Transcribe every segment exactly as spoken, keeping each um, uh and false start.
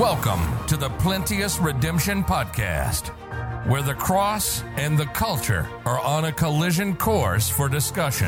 Welcome to the Plenteous Redemption Podcast, where the cross and the culture are on a collision course for discussion.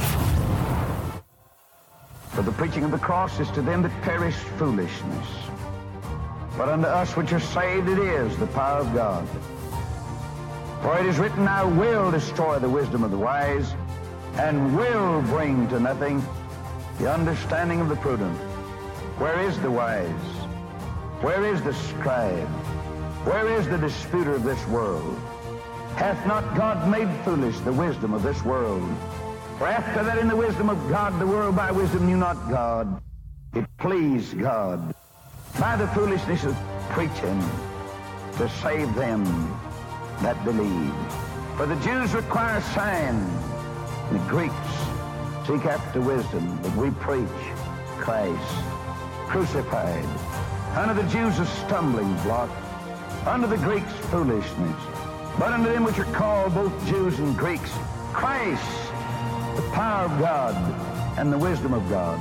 For the preaching of the cross is to them that perish foolishness, but unto us which are saved it is the power of God. For it is written, I will destroy the wisdom of the wise, and will bring to nothing the understanding of the prudent. Where is the wise? Where is the scribe? Where is the disputer of this world? Hath not God made foolish the wisdom of this world? For after that in the wisdom of God, the world by wisdom knew not God. It pleased God by the foolishness of preaching to save them that believe. For the Jews require signs, and the Greeks seek after wisdom, but we preach Christ crucified. Unto the Jews a stumbling block, unto the Greeks foolishness, but unto them which are called both Jews and Greeks, Christ, the power of God and the wisdom of God.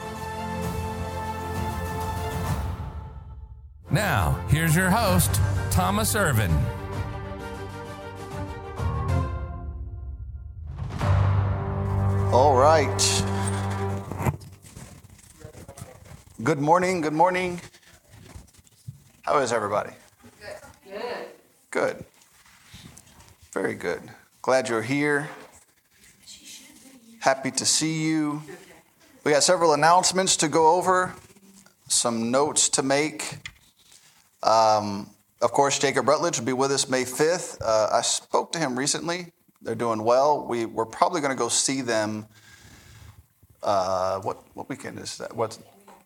Now, here's your host, Thomas Irvin. All right. Good morning, good morning. How is everybody? Good. Good. Very good. Glad you're here. Happy to see you. We got several announcements to go over, some notes to make. Um, of course, Jacob Rutledge will be with us May fifth. Uh, I spoke to him recently. They're doing well. We, we're probably going to go see them. Uh, what what weekend is that? What's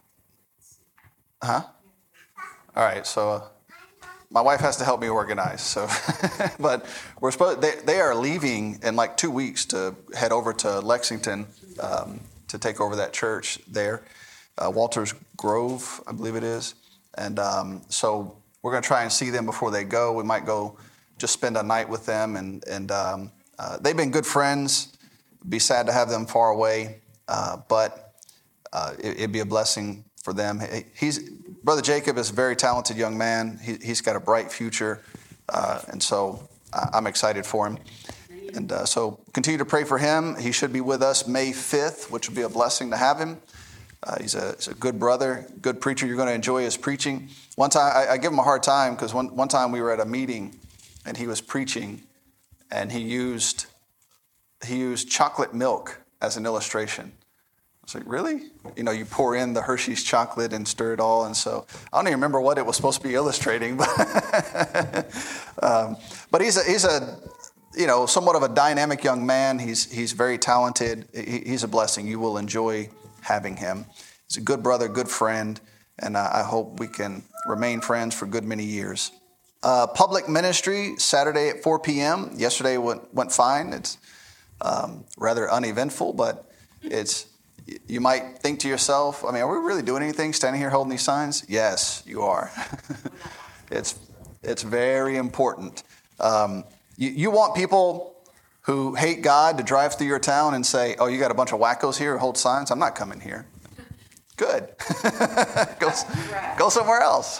Huh? All right, so uh, my wife has to help me organize. So, but we're supposed they they are leaving in like two weeks to head over to Lexington um, to take over that church there, uh, Walters Grove, I believe it is. And um, so we're going to try and see them before they go. We might go just spend a night with them, and and um, uh, they've been good friends. It'd be sad to have them far away, uh, but uh, it, it'd be a blessing for them. He's Brother Jacob is a very talented young man. He, he's got a bright future, uh, and so I'm excited for him. And uh, so continue to pray for him. He should be with us May fifth, which will be a blessing to have him. Uh, he's, a, he's a good brother, good preacher. You're going to enjoy his preaching. One time, I, I give him a hard time because one, one time we were at a meeting, and he was preaching, and he used he used chocolate milk as an illustration. I was like, really? You know, you pour in the Hershey's chocolate and stir it all. And so I don't even remember what it was supposed to be illustrating. But, um, but he's a, he's a, you know, somewhat of a dynamic young man. He's he's very talented. He, he's a blessing. You will enjoy having him. He's a good brother, good friend. And I, I hope we can remain friends for a good many years. Uh, public ministry, Saturday at four p.m. Yesterday went, went fine. It's um, rather uneventful, but it's... You might think to yourself, I mean, are we really doing anything standing here holding these signs? Yes, you are. it's it's very important. Um, you, you want people who hate God to drive through your town and say, oh, you got a bunch of wackos here who hold signs? I'm not coming here. Good. go, go somewhere else.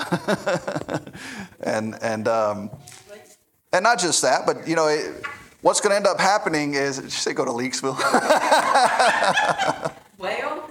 and and um, and not just that, but, you know, it, what's going to end up happening is, did you say go to Leakesville? Well,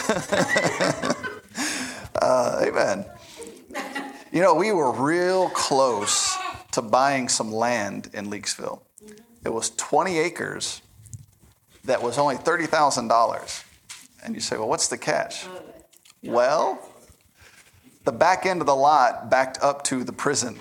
uh, amen. You know, we were real close to buying some land in Leakesville. It was twenty acres that was only thirty thousand dollars. And you say, well, what's the catch? Well, the back end of the lot backed up to the prison.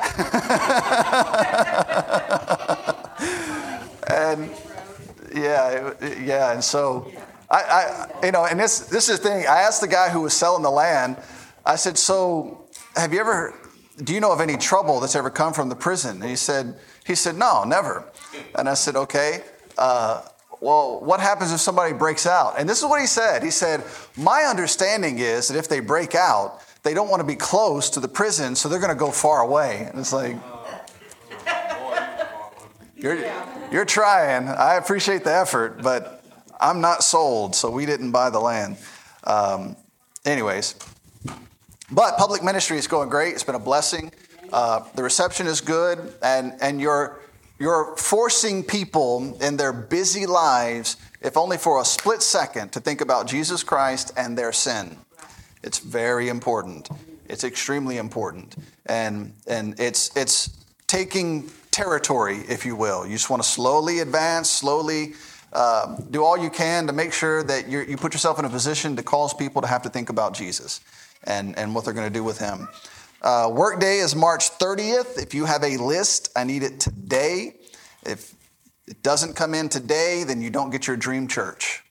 and yeah, yeah, and so... I, I, you know, and this this is the thing. I asked the guy who was selling the land, I said, so have you ever, do you know of any trouble that's ever come from the prison? And he said, he said, no, never. And I said, okay, uh, well, what happens if somebody breaks out? And this is what he said. He said, my understanding is that if they break out, they don't want to be close to the prison, so they're going to go far away. And it's like, you're, you're trying. I appreciate the effort, but I'm not sold, so we didn't buy the land. Um, anyways, But public ministry is going great. It's been a blessing. Uh, the reception is good, and and you're you're forcing people in their busy lives, if only for a split second, to think about Jesus Christ and their sin. It's very important. It's extremely important, and and it's it's taking territory, if you will. You just want to slowly advance, slowly uh, do all you can to make sure that you you put yourself in a position to cause people to have to think about Jesus and and what they're going to do with him. Uh, work day is March thirtieth. If you have a list, I need it today. If it doesn't come in today, then you don't get your dream church.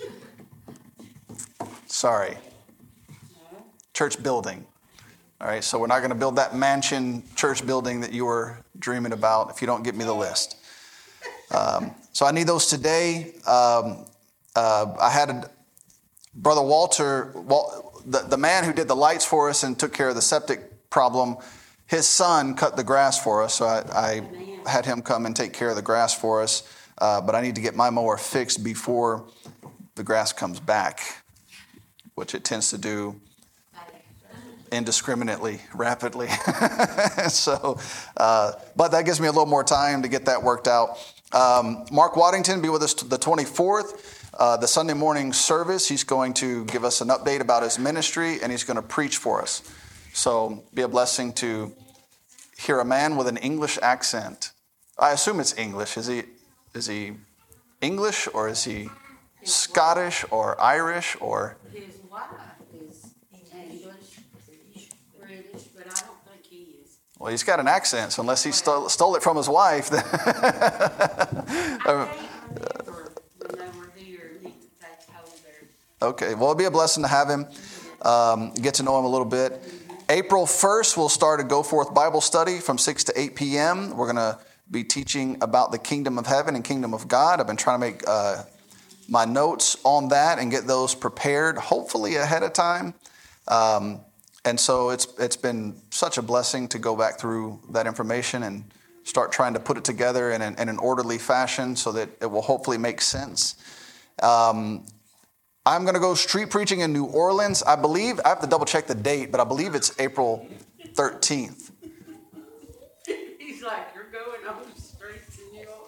Sorry. Church building. All right, so we're not going to build that mansion church building that you were dreaming about if you don't get me the list. Um, so I need those today. Um, uh, I had a, Brother Walter, Wal, the, the man who did the lights for us and took care of the septic problem, his son cut the grass for us, so I, I had him come and take care of the grass for us. Uh, but I need to get my mower fixed before the grass comes back, which it tends to do indiscriminately, rapidly. so, uh, but that gives me a little more time to get that worked out. Um, Mark Waddington be with us the twenty-fourth, uh, the Sunday morning service. He's going to give us an update about his ministry, and he's going to preach for us. So, be a blessing to hear a man with an English accent. I assume it's English. Is he? Is he English, or is he Scottish or Irish or? His wife is English, British, but I don't think he is. Well, he's got an accent, so unless he stole, stole it from his wife. Then I can't remember when they were here, he, they told her. Okay, well, it'll be a blessing to have him, um, get to know him a little bit. April first, we'll start a Go Forth Bible study from six to eight p.m. We're going to be teaching about the kingdom of heaven and kingdom of God. I've been trying to make uh, my notes on that and get those prepared, hopefully ahead of time. Um, and so it's it's been such a blessing to go back through that information and start trying to put it together in an, in an orderly fashion so that it will hopefully make sense. Um, I'm going to go street preaching in New Orleans. I believe, I have to double check the date, but I believe it's April thirteenth. He's like, you're going on the streets in New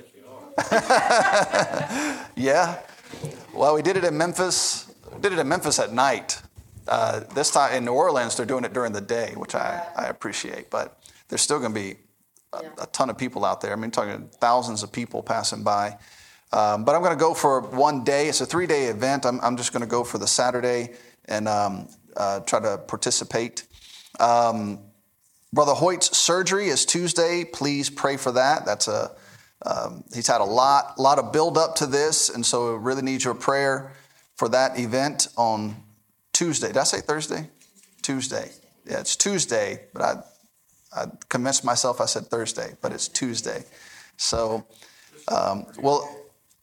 Orleans. Yeah. Well, we did it in Memphis. We did it in Memphis at night. Uh, this time in New Orleans, they're doing it during the day, which I, I appreciate. But there's still going to be a, a ton of people out there. I mean, talking thousands of people passing by. Um, but I'm going to go for one day. It's a three-day event. I'm, I'm just going to go for the Saturday and um, uh, try to participate. Um, Brother Hoyt's surgery is Tuesday. Please pray for that. That's a um, he's had a lot, lot of build up to this, and so really need your prayer for that event on Tuesday. Did I say Thursday? Tuesday. Yeah, it's Tuesday, but I I convinced myself I said Thursday, but it's Tuesday. So, um, well.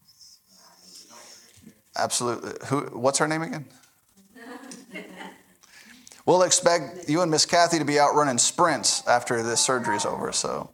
Absolutely. Who? What's her name again? We'll expect you and Miss Kathy to be out running sprints after this surgery is over. So,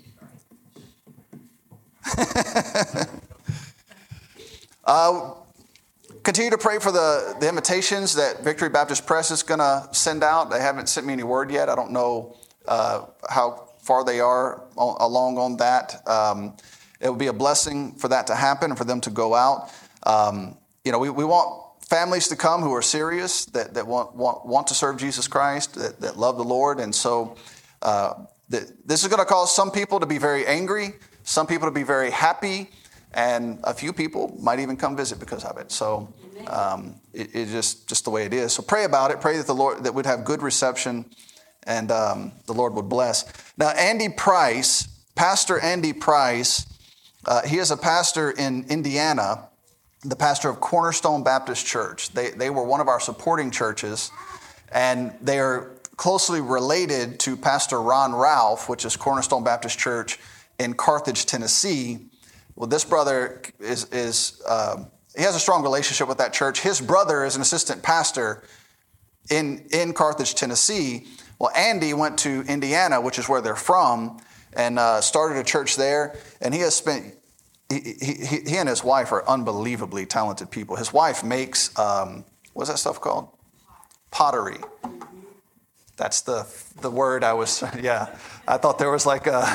uh, continue to pray for the, the invitations that Victory Baptist Press is going to send out. They haven't sent me any word yet. I don't know uh, how far they are on, along on that. Um, it would be a blessing for that to happen and for them to go out. Um, you know, we, we want families to come who are serious, that, that want, want want to serve Jesus Christ, that, that love the Lord. And so uh, the, this is going to cause some people to be very angry, some people to be very happy, and a few people might even come visit because of it. So um, it, it's just, just the way it is. So pray about it. Pray that the Lord, that we'd have good reception and um, the Lord would bless. Now, Andy Price, Pastor Andy Price, uh, he is a pastor in Indiana, the pastor of Cornerstone Baptist Church. They they were one of our supporting churches, and they are closely related to Pastor Ron Ralph, which is Cornerstone Baptist Church in Carthage, Tennessee. Well, this brother is, is uh, he has a strong relationship with that church. His brother is an assistant pastor in, in Carthage, Tennessee. Well, Andy went to Indiana, which is where they're from, and uh, started a church there, and he has spent... He, he, he and his wife are unbelievably talented people. His wife makes, um, what's that stuff called? Pottery. That's the the word I was, yeah. I thought there was like a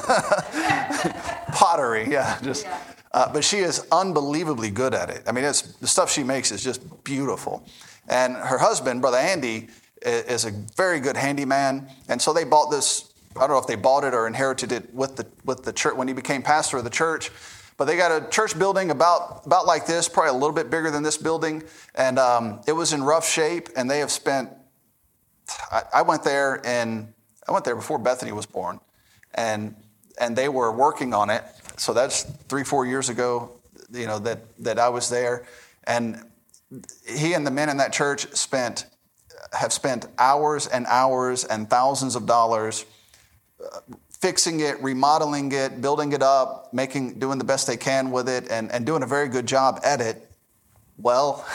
pottery, yeah. Just, uh, but she is unbelievably good at it. I mean, it's, the stuff she makes is just beautiful. And her husband, Brother Andy, is a very good handyman. And so they bought this, I don't know if they bought it or inherited it with the with the church when he became pastor of the church. But they got a church building about, about like this, probably a little bit bigger than this building. And um, it was in rough shape, and they have spent, I, I went there and I went there before Bethany was born. And and they were working on it. So that's three, four years ago, you know, that, that I was there. And he and the men in that church spent, have spent hours and hours and thousands of dollars uh, fixing it, remodeling it, building it up, making, doing the best they can with it, and, and doing a very good job at it. Well,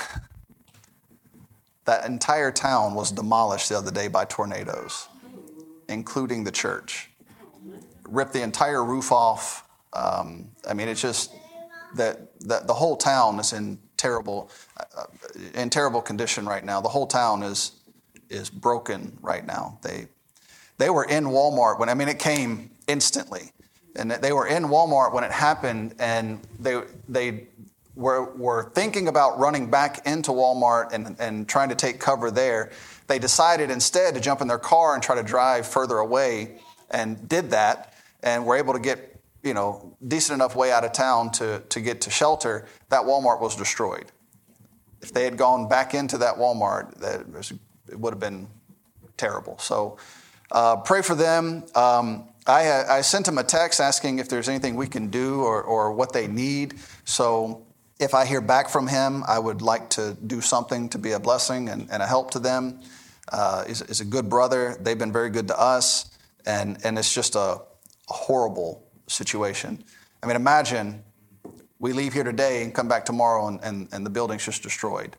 that entire town was demolished the other day by tornadoes, including the church. Ripped the entire roof off. Um, I mean, it's just that the, the whole town is in terrible, uh, in terrible condition right now. The whole town is is broken right now. They they were in Walmart when I mean it came instantly, and they were in Walmart when it happened, and they they were were thinking about running back into Walmart and and trying to take cover there. They decided instead to jump in their car and try to drive further away, and did that. And were able to get, you know, decent enough way out of town to, to get to shelter. That Walmart was destroyed. If they had gone back into that Walmart, that was, it would have been terrible. So uh, pray for them. Um, I, I sent them a text asking if there's anything we can do or, or what they need. So if I hear back from him, I would like to do something to be a blessing and, and a help to them. Uh, he's, he's a good brother. They've been very good to us. And, and it's just a horrible situation. I mean, imagine we leave here today and come back tomorrow and, and, and the building's just destroyed.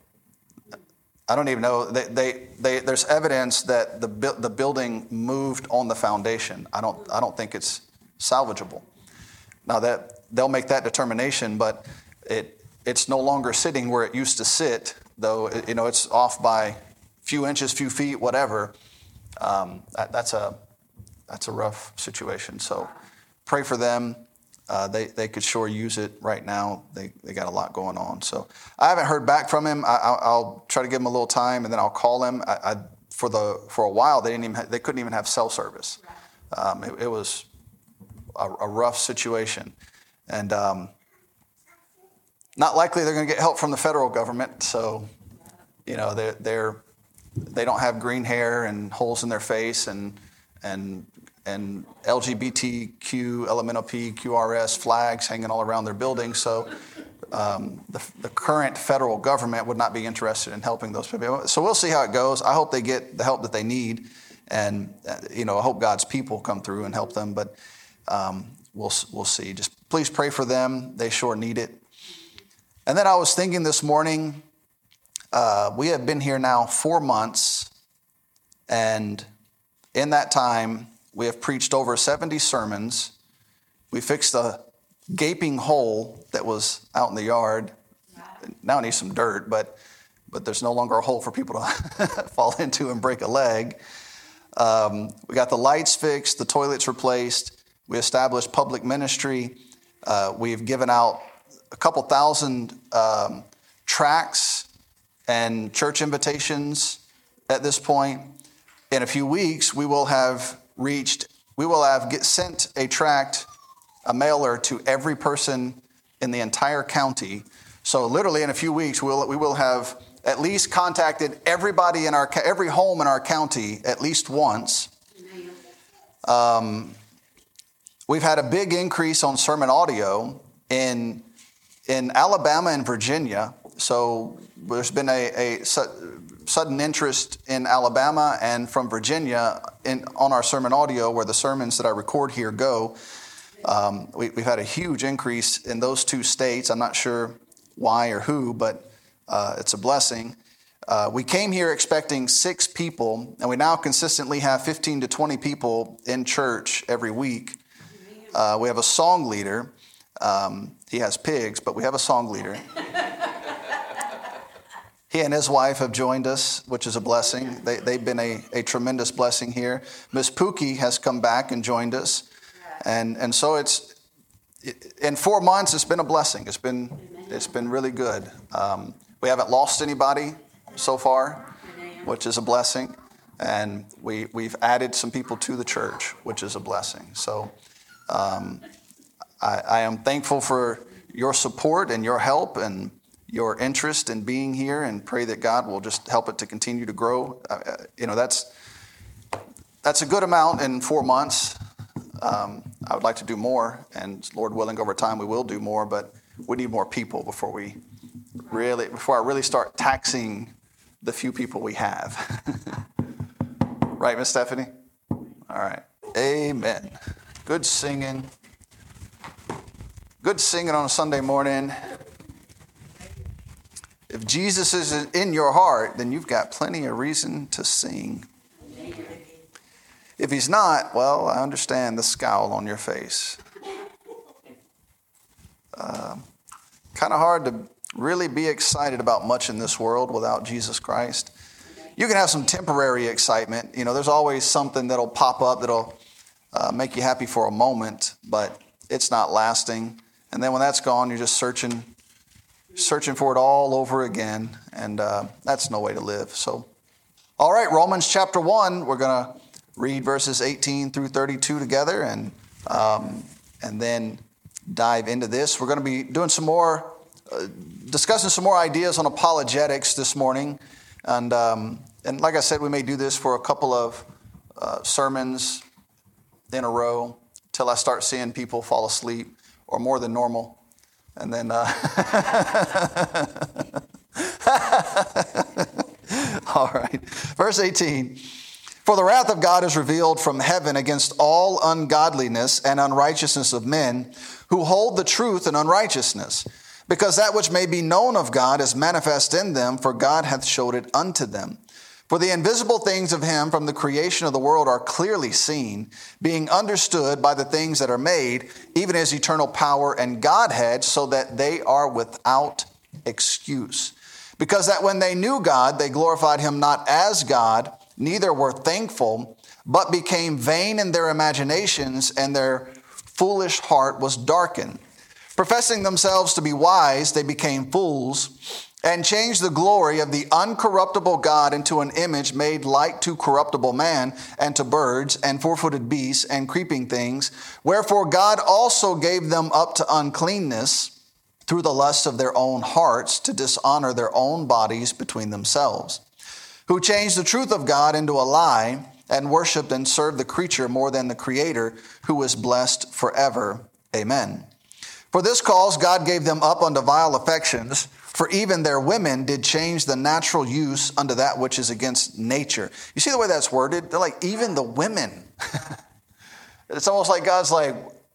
I don't even know. They, they, they, there's evidence that the the building moved on the foundation. I don't I don't think it's salvageable. Now that they'll make that determination, but it it's no longer sitting where it used to sit. Though it, you know it's off by a few inches, few feet, whatever. Um, that, that's a That's a rough situation. So pray for them. Uh, they they could sure use it right now. They they got a lot going on. So I haven't heard back from him. I, I'll, I'll try to give him a little time, and then I'll call him. I, I, for the for a while, they didn't even have, they couldn't even have cell service. Um, it, it was a, a rough situation, and um, not likely they're going to get help from the federal government. So you know they're they're they don't have green hair and holes in their face and and and L G B T Q, L M N O P, Q R S flags hanging all around their buildings. So um, the, the current federal government would not be interested in helping those people. So we'll see how it goes. I hope they get the help that they need. And, uh, you know, I hope God's people come through and help them. But um, we'll we'll see. Just please pray for them. They sure need it. And then I was thinking this morning, uh, we have been here now four months. And in that time, we have preached over seventy sermons. We fixed a gaping hole that was out in the yard. Now it needs some dirt, but but there's no longer a hole for people to fall into and break a leg. Um, we got the lights fixed, the toilets replaced. We established public ministry. Uh, we've given out a couple thousand um, tracts and church invitations at this point. In a few weeks, we will have reached, we will have get, sent a tract, a mailer to every person in the entire county. So literally in a few weeks, we'll, we will have at least contacted everybody in our, every home in our county at least once. Um, we've had a big increase on sermon audio in, in Alabama and Virginia. So there's been a, a sudden interest in Alabama and from Virginia in, on our sermon audio, where the sermons that I record here go. Um, we, we've had a huge increase in those two states. I'm not sure why or who, but uh, it's a blessing. Uh, we came here expecting six people, and we now consistently have fifteen to twenty people in church every week. Uh, we have a song leader. Um, he has pigs, but we have a song leader. He and his wife have joined us, which is a blessing. They, they've been a, a tremendous blessing here. Miss Pookie has come back and joined us. And and so it's, it, in four months, it's been a blessing. It's been, it's been really good. Um, we haven't lost anybody so far, which is a blessing. And we, we've added some people to the church, which is a blessing. So um, I, I am thankful for your support and your help and your interest in being here, and pray that God will just help it to continue to grow. Uh, you know, that's that's a good amount in four months. Um, I would like to do more, and Lord willing, over time we will do more. But we need more people before we really, before I really start taxing the few people we have. Right, Miss Stephanie? All right. Amen. Good singing. Good singing on a Sunday morning. If Jesus is in your heart, then you've got plenty of reason to sing. If he's not, well, I understand the scowl on your face. Uh, kind of hard to really be excited about much in this world without Jesus Christ. You can have some temporary excitement. You know, there's always something that'll pop up that'll uh, make you happy for a moment, but it's not lasting. And then when that's gone, you're just searching searching for it all over again, and uh, that's no way to live. So, all right, Romans chapter one, we're going to read verses eighteen through thirty-two together, and um, and then dive into this. We're going to be doing some more, uh, discussing some more ideas on apologetics this morning, and um, and like I said, we may do this for a couple of uh, sermons in a row till I start seeing people fall asleep, or more than normal. And then, uh, all right, verse eighteen. For the wrath of God is revealed from heaven against all ungodliness and unrighteousness of men who hold the truth in unrighteousness, because that which may be known of God is manifest in them, for God hath showed it unto them. For the invisible things of him from the creation of the world are clearly seen, being understood by the things that are made, even his eternal power and Godhead, so that they are without excuse. Because that when they knew God, they glorified him not as God, neither were thankful, but became vain in their imaginations, and their foolish heart was darkened. Professing themselves to be wise, they became fools, and changed the glory of the uncorruptible God into an image made like to corruptible man, and to birds, and four-footed beasts, and creeping things. Wherefore God also gave them up to uncleanness through the lust of their own hearts, to dishonor their own bodies between themselves. Who changed the truth of God into a lie, and worshipped and served the creature more than the Creator, who is blessed forever. Amen. For this cause God gave them up unto vile affections, for even their women did change the natural use unto that which is against nature. You see the way that's worded? They're like, even the women. It's almost like God's like,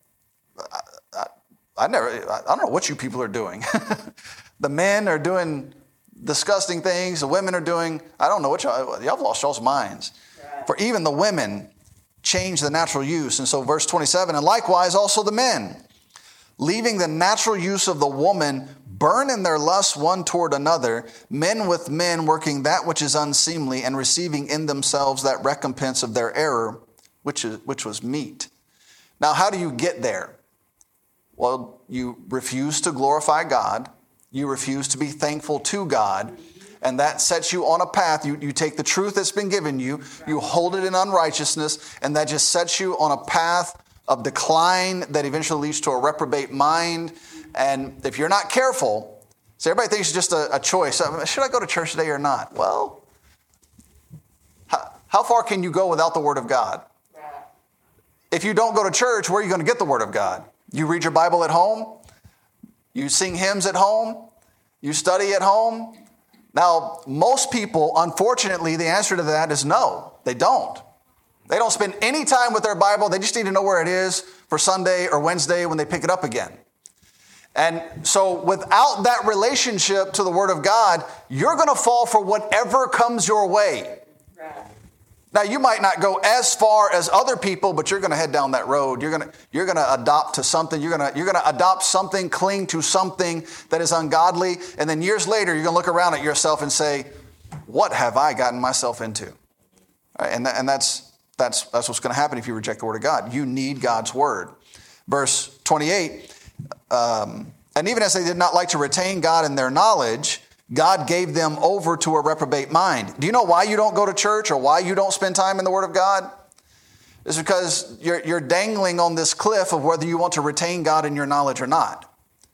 I, I, I never, I don't know what you people are doing. The men are doing disgusting things. The women are doing, I don't know what y'all, y'all have lost y'all's minds. Right. For even the women change the natural use. And so verse twenty-seven, and likewise also the men, leaving the natural use of the woman, burn in their lust one toward another, men with men working that which is unseemly, and receiving in themselves that recompense of their error, which is which was meat. Now, how do you get there? Well, you refuse to glorify God. You refuse to be thankful to God. And that sets you on a path. You, you take the truth that's been given you, you hold it in unrighteousness, and that just sets you on a path of decline that eventually leads to a reprobate mind. And if you're not careful, so everybody thinks it's just a, a choice. Should I go to church today or not? Well, how, how far can you go without the Word of God? If you don't go to church, where are you going to get the Word of God? You read your Bible at home. You sing hymns at home. You study at home. Now, most people, unfortunately, the answer to that is no, they don't. They don't spend any time with their Bible. They just need to know where it is for Sunday or Wednesday when they pick it up again. And so without that relationship to the Word of God, you're going to fall for whatever comes your way. Right. Now, you might not go as far as other people, but you're going to head down that road. You're going to you're going to adopt to something. You're going to you're going to adopt something, cling to something that is ungodly, and then years later, you're going to look around at yourself and say, "What have I gotten myself into?" Right? And that, and that's that's that's what's going to happen if you reject the word of God. You need God's word. Verse twenty-eight. Um, and even as they did not like to retain God in their knowledge, God gave them over to a reprobate mind. Do you know why you don't go to church or why you don't spend time in the Word of God? It's because you're, you're dangling on this cliff of whether you want to retain God in your knowledge or not.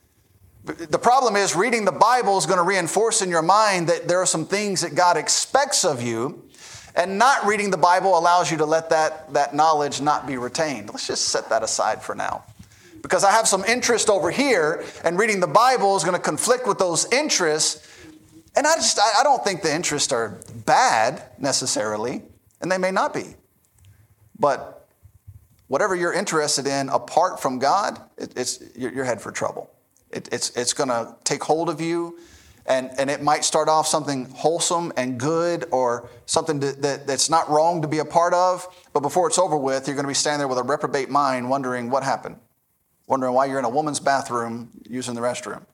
The problem is reading the Bible is going to reinforce in your mind that there are some things that God expects of you, and not reading the Bible allows you to let that, that knowledge not be retained. Let's just set that aside for now. Because I have some interest over here, and reading the Bible is going to conflict with those interests. And I just, I don't think the interests are bad necessarily, and they may not be. But whatever you're interested in apart from God, it, it's you're, you're head for trouble. It, it's it's going to take hold of you, and, and it might start off something wholesome and good, or something to, that, that's not wrong to be a part of. But before it's over with, you're going to be standing there with a reprobate mind, wondering what happened, wondering why you're in a woman's bathroom using the restroom.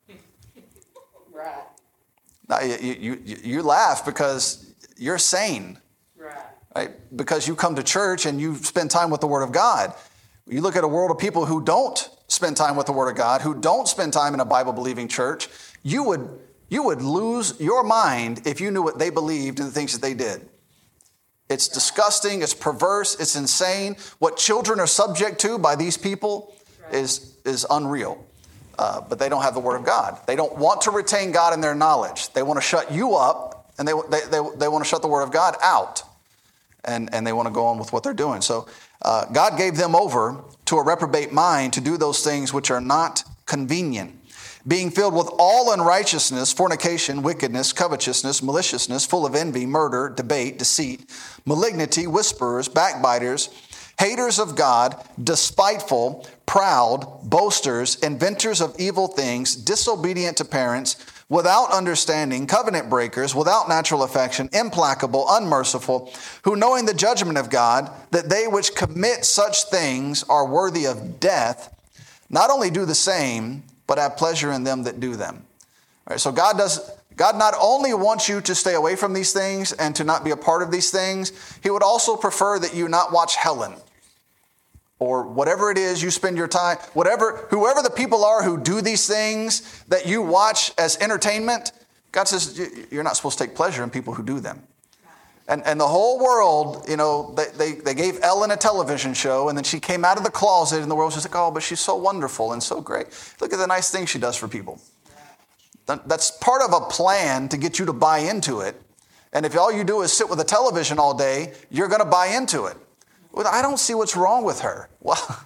Right. Now, you, you, you laugh because you're sane, Right. right? Because you come to church and you spend time with the Word of God. You look at a world of people who don't spend time with the Word of God, who don't spend time in a Bible-believing church. You would, you would lose your mind if you knew what they believed and the things that they did. It's disgusting, it's perverse, it's insane. What children are subject to by these people is, is unreal. Uh, but they don't have the Word of God. They don't want to retain God in their knowledge. They want to shut you up, and they they they, they want to shut the Word of God out, and, and they want to go on with what they're doing. So uh, God gave them over to a reprobate mind to do those things which are not convenient, being filled with all unrighteousness, fornication, wickedness, covetousness, maliciousness, full of envy, murder, debate, deceit, malignity, whisperers, backbiters, haters of God, despiteful, proud, boasters, inventors of evil things, disobedient to parents, without understanding, covenant breakers, without natural affection, implacable, unmerciful, who knowing the judgment of God, that they which commit such things are worthy of death, not only do the same, but have pleasure in them that do them. All right, so God does. God not only wants you to stay away from these things and to not be a part of these things, He would also prefer that you not watch Helen, or whatever it is you spend your time, whatever, whoever the people are who do these things that you watch as entertainment. God says you're not supposed to take pleasure in people who do them. And and the whole world, you know, they, they, they gave Ellen a television show, and then she came out of the closet, and the world was like, oh, but she's so wonderful and so great. Look at the nice things she does for people. That's part of a plan to get you to buy into it. And if all you do is sit with a television all day, you're going to buy into it. Well, I don't see what's wrong with her. Well,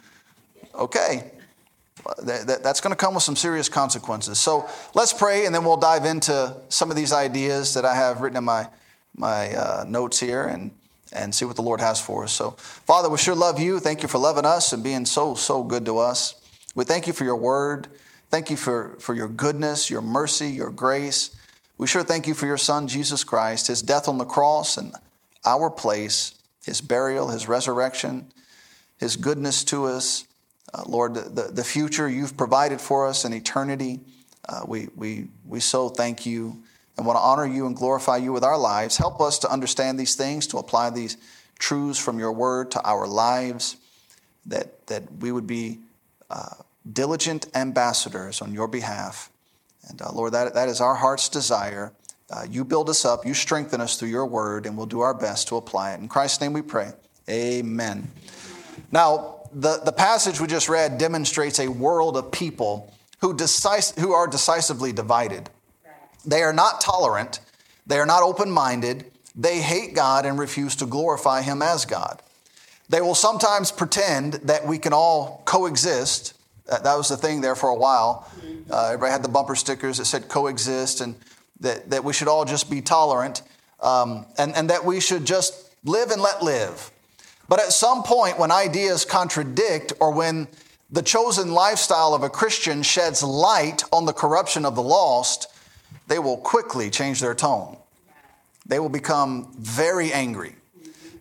okay. That's going to come with some serious consequences. So let's pray, and then we'll dive into some of these ideas that I have written in my my uh, notes here, and, and see what the Lord has for us. So, Father, we sure love you. Thank you for loving us and being so, so good to us. We thank you for your word. Thank you for, for your goodness, your mercy, your grace. We sure thank you for your Son, Jesus Christ, his death on the cross in our place, his burial, his resurrection, his goodness to us. Uh, Lord, the, the future you've provided for us in eternity, uh, we, we, we so thank you and want to honor you and glorify you with our lives. Help us to understand these things, to apply these truths from your word to our lives, that, that we would be uh, diligent ambassadors on your behalf. And uh, Lord, that, that is our heart's desire. Uh, you build us up, you strengthen us through your word, and we'll do our best to apply it. In Christ's name we pray. Amen. Now, the, the passage we just read demonstrates a world of people who, decis- who are decisively divided. They are not tolerant. They are not open-minded. They hate God and refuse to glorify him as God. They will sometimes pretend that we can all coexist. That, that was the thing there for a while. Uh, everybody had the bumper stickers that said coexist, and that, that we should all just be tolerant, um, and, and that we should just live and let live. But at some point, when ideas contradict, or when the chosen lifestyle of a Christian sheds light on the corruption of the lost, they will quickly change their tone. They will become very angry.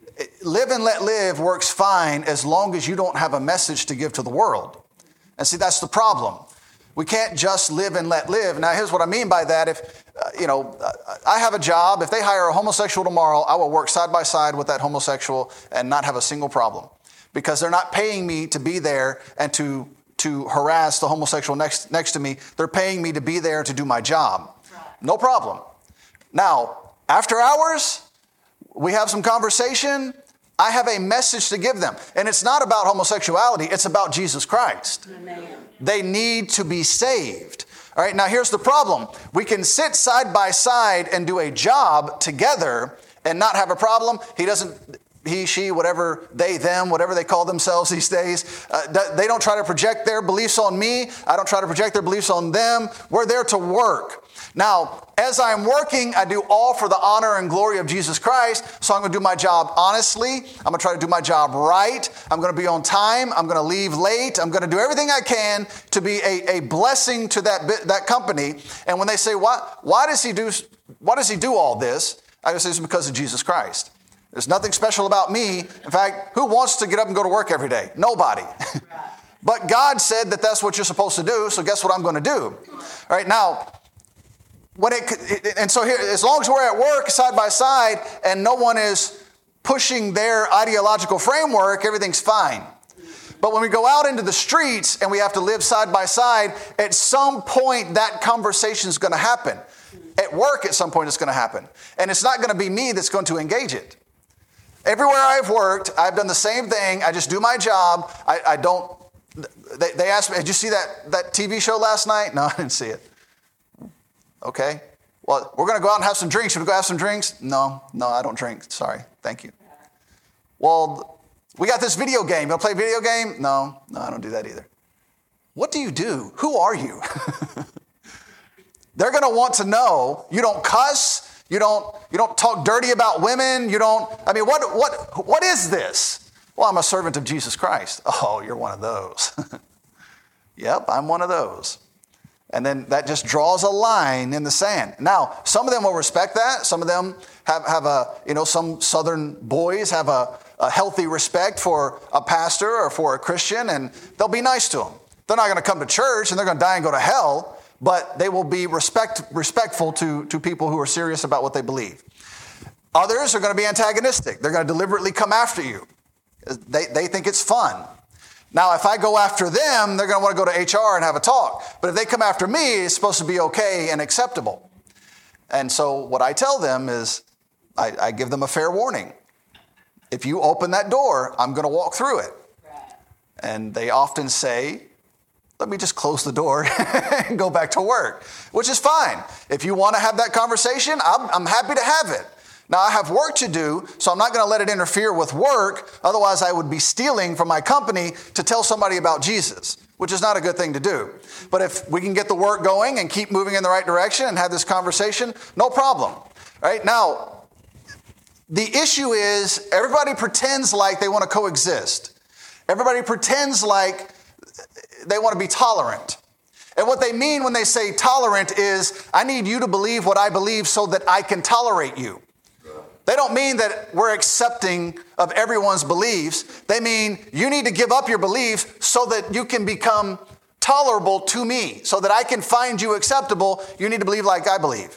live and let live works fine as long as you don't have a message to give to the world. And see, that's the problem. We can't just live and let live. Now, here's what I mean by that. If, uh, you know, I have a job. If they hire a homosexual tomorrow, I will work side by side with that homosexual and not have a single problem. Because they're not paying me to be there and to, to harass the homosexual next, next to me. They're paying me to be there to do my job. No problem. Now, after hours, we have some conversation. I have a message to give them. And it's not about homosexuality. It's about Jesus Christ. Amen. They need to be saved. All right, now here's the problem. We can sit side by side and do a job together and not have a problem. He doesn't, he, she, whatever, they, them, whatever they call themselves these days. Uh, they don't try to project their beliefs on me. I don't try to project their beliefs on them. We're there to work. Now, as I'm working, I do all for the honor and glory of Jesus Christ. So I'm going to do my job honestly. I'm going to try to do my job right. I'm going to be on time. I'm going to leave late. I'm going to do everything I can to be a, a blessing to that that company. And when they say, why, why does he do why does he do all this? I say it's because of Jesus Christ. There's nothing special about me. In fact, who wants to get up and go to work every day? Nobody. But God said that that's what you're supposed to do. So guess what I'm going to do? All right, now, When it, and so here, as long as we're at work side by side and no one is pushing their ideological framework, everything's fine. But when we go out into the streets and we have to live side by side, at some point that conversation is going to happen. At work, at some point it's going to happen. And it's not going to be me that's going to engage it. Everywhere I've worked, I've done the same thing. I just do my job. I, I don't, they, they asked me, did you see that, that T V show last night? No, I didn't see it. Okay, well, we're going to go out and have some drinks. Should we go have some drinks? No, no, I don't drink. Sorry, thank you. Well, we got this video game. You want to play a video game? No, no, I don't do that either. What do you do? Who are you? They're going to want to know. You don't cuss. You don't, you don't talk dirty about women. You don't, I mean, what, what, what is this? Well, I'm a servant of Jesus Christ. Oh, you're one of those. Yep, I'm one of those. And then that just draws a line in the sand. Now, some of them will respect that. Some of them have, have a, you know, some Southern boys have a, a healthy respect for a pastor or for a Christian, and they'll be nice to them. They're not going to come to church and they're going to die and go to hell, but they will be respect, respectful to, to people who are serious about what they believe. Others are going to be antagonistic. They're going to deliberately come after you. They, they think it's fun. Now, if I go after them, they're going to want to go to H R and have a talk. But if they come after me, it's supposed to be okay and acceptable. And so what I tell them is I, I give them a fair warning. If you open that door, I'm going to walk through it. Right. And they often say, let me just close the door and go back to work, which is fine. If you want to have that conversation, I'm, I'm happy to have it. Now, I have work to do, so I'm not going to let it interfere with work. Otherwise, I would be stealing from my company to tell somebody about Jesus, which is not a good thing to do. But if we can get the work going and keep moving in the right direction and have this conversation, no problem. Right? Now, the issue is everybody pretends like they want to coexist. Everybody pretends like they want to be tolerant. And what they mean when they say tolerant is, I need you to believe what I believe so that I can tolerate you. They don't mean that we're accepting of everyone's beliefs. They mean you need to give up your beliefs so that you can become tolerable to me, so that I can find you acceptable. You need to believe like I believe.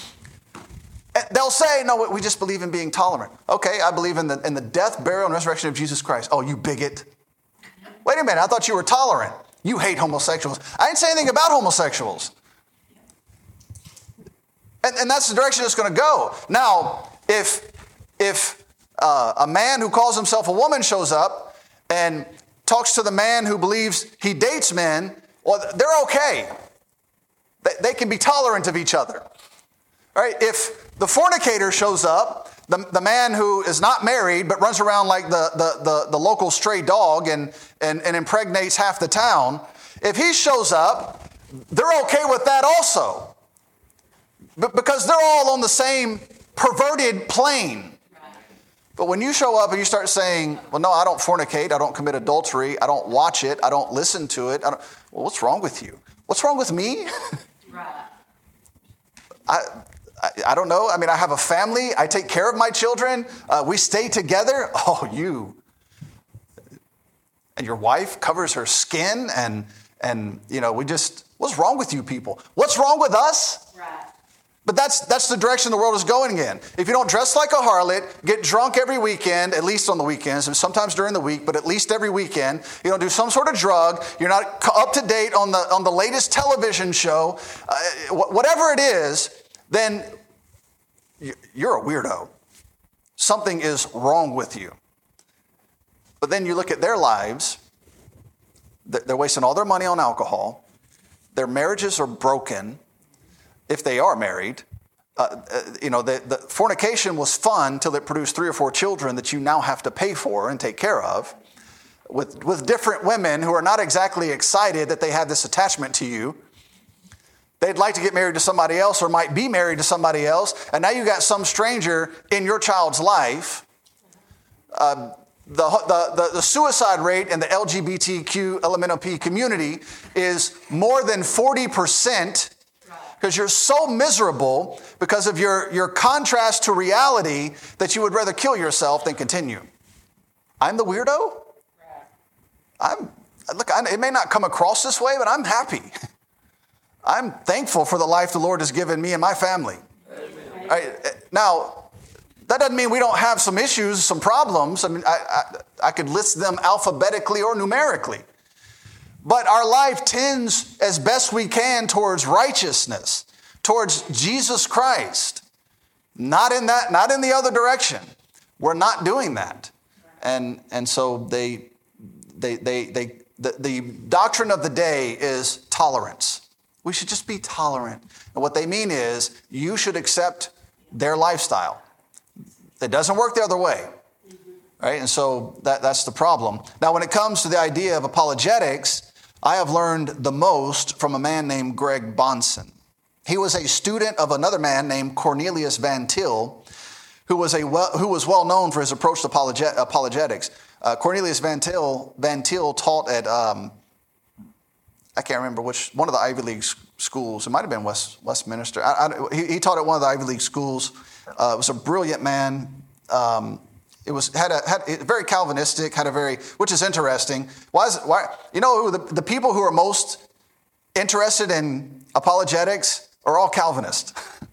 And they'll say, no, we just believe in being tolerant. Okay, I believe in the, in the death, burial, and resurrection of Jesus Christ. Oh, you bigot. Wait a minute, I thought you were tolerant. You hate homosexuals. I didn't say anything about homosexuals. And, and that's the direction it's going to go. Now, If if uh, a man who calls himself a woman shows up and talks to the man who believes he dates men, well, they're okay. They, they can be tolerant of each other. All right? If the fornicator shows up, the, the man who is not married but runs around like the, the, the, the local stray dog and, and, and impregnates half the town, if he shows up, they're okay with that also. But because they're all on the same perverted plane. But when you show up and you start saying, well, no, I don't fornicate, I don't commit adultery, I don't watch it, I don't listen to it. I don't, well, what's wrong with you? What's wrong with me? Right. I, I, I don't know. I mean, I have a family. I take care of my children. Uh, we stay together. Oh, you. And your wife covers her skin and, and you know, we just, what's wrong with you people? What's wrong with us? Right. But that's that's the direction the world is going in. If you don't dress like a harlot, get drunk every weekend, at least on the weekends, and sometimes during the week, but at least every weekend, you don't do some sort of drug, you're not up to date on the on the latest television show, uh, whatever it is, then you're a weirdo. Something is wrong with you. But then you look at their lives, they're wasting all their money on alcohol, their marriages are broken. If they are married, uh, uh, you know, the, the fornication was fun till it produced three or four children that you now have to pay for and take care of with, with different women who are not exactly excited that they have this attachment to you. They'd like to get married to somebody else or might be married to somebody else. And now you got some stranger in your child's life. Uh, the, the, the, the suicide rate in the L G B T Q L M N O P community is more than forty percent. Because you're so miserable because of your, your contrast to reality that you would rather kill yourself than continue. I'm the weirdo? I'm look, I, it may not come across this way, but I'm happy. I'm thankful for the life the Lord has given me and my family. All right, now, that doesn't mean we don't have some issues, some problems. I mean, I, I, I could list them alphabetically or numerically. But our life tends as best we can towards righteousness, towards Jesus Christ. Not in that, not in the other direction. We're not doing that. And and so they they they they the, the doctrine of the day is tolerance. We should just be tolerant. And what they mean is you should accept their lifestyle. It doesn't work the other way. Right? And so that, that's the problem. Now, when it comes to the idea of apologetics, I have learned the most from a man named Greg Bahnsen. He was a student of another man named Cornelius Van Til, who was a well, who was well known for his approach to apologet, apologetics. Uh, Cornelius Van Til, Van Til taught at, um, I can't remember which, one of the Ivy League schools. It might have been West, Westminster. I, I, he, he taught at one of the Ivy League schools. Uh, was a brilliant man. Um, It was had a had very Calvinistic, had a very, which is interesting. Why is it, why you know the, the people who are most interested in apologetics are all Calvinists.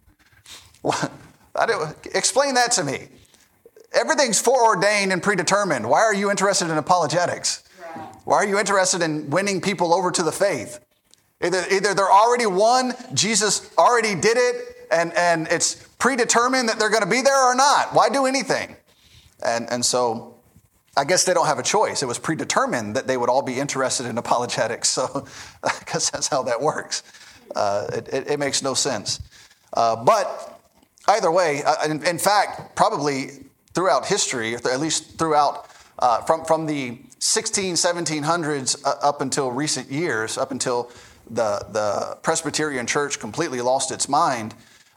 Explain that to me. Everything's foreordained and predetermined. Why are you interested in apologetics? Right. Why are you interested in winning people over to the faith? Either either they're already won, Jesus already did it, and and it's predetermined that they're going to be there or not. Why do anything? And and so I guess they don't have a choice. It was predetermined that they would all be interested in apologetics. So I guess that's how that works. Uh, it, it, it makes no sense. Uh, but either way, uh, in, in fact, probably throughout history, at least throughout uh, from, from the sixteen, seventeen hundreds uh, up until recent years, up until the, the Presbyterian Church completely lost its mind,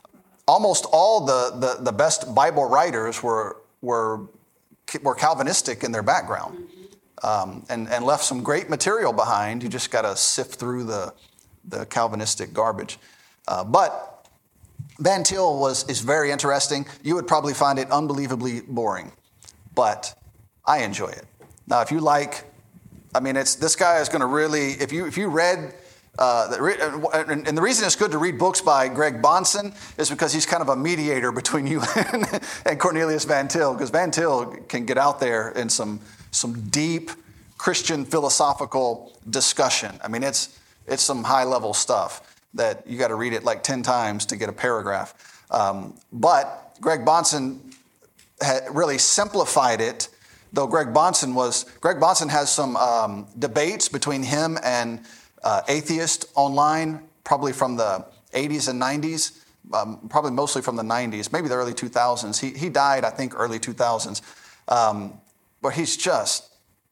almost all the, the, the best Bible writers were were were Calvinistic in their background, um, and and left some great material behind. You just got to sift through the the Calvinistic garbage. Uh, but Van Til was is very interesting. You would probably find it unbelievably boring, but I enjoy it. Now, if you like, I mean, it's this guy is going to really. If you if you read. Uh, and, and the reason it's good to read books by Greg Bahnsen is because he's kind of a mediator between you and, and Cornelius Van Til, because Van Til can get out there in some some deep Christian philosophical discussion. I mean, it's it's some high level stuff that you got to read it like ten times to get a paragraph. Um, but Greg Bahnsen had really simplified it. Though Greg Bahnsen was Greg Bahnsen has some um, debates between him and Uh, atheist online, probably from the eighties and nineties, um, probably mostly from the nineties, maybe the early two thousands. He he died, I think, early two thousands. Um, but he's just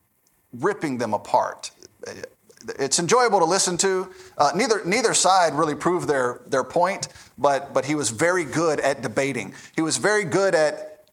ripping them apart. It's enjoyable to listen to. Uh, neither neither side really proved their their point, but but he was very good at debating. He was very good at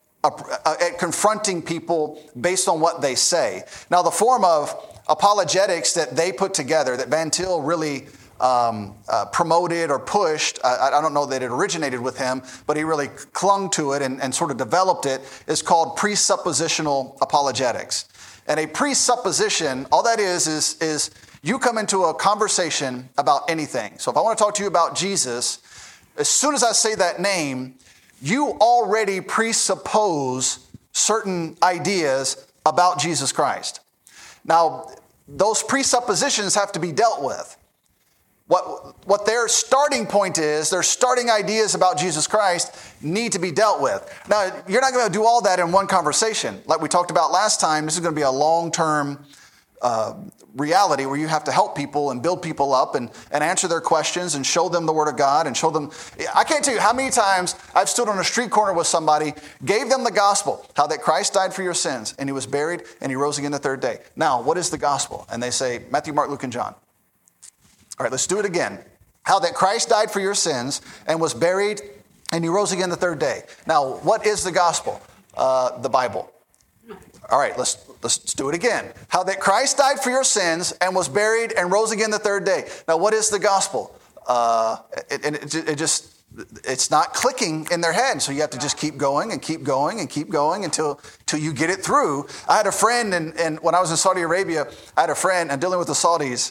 uh, at confronting people based on what they say. Now, the form of apologetics that they put together, that Van Til really um, uh, promoted or pushed. I, I don't know that it originated with him, but he really clung to it and, and sort of developed it, is called presuppositional apologetics. And a presupposition, all that is, is, is you come into a conversation about anything. So if I want to talk to you about Jesus, as soon as I say that name, you already presuppose certain ideas about Jesus Christ. Now, those presuppositions have to be dealt with. What, what their starting point is, their starting ideas about Jesus Christ need to be dealt with. Now, you're not going to do all that in one conversation. Like we talked about last time, this is going to be a long-term uh, reality where you have to help people and build people up and, and answer their questions and show them the Word of God and show them. I can't tell you how many times I've stood on a street corner with somebody, gave them the gospel, how that Christ died for your sins, and he was buried, and he rose again the third day. Now, what is the gospel? And they say, Matthew, Mark, Luke, and John. All right, let's do it again. How that Christ died for your sins and was buried, and he rose again the third day. Now, what is the gospel? Uh, the Bible. All right, let's let's do it again. How that Christ died for your sins and was buried and rose again the third day. Now, what is the gospel? Uh, it, it, it just, it's not clicking in their head. So you have to just keep going and keep going and keep going until, until you get it through. I had a friend, and, and when I was in Saudi Arabia, I had a friend, and dealing with the Saudis,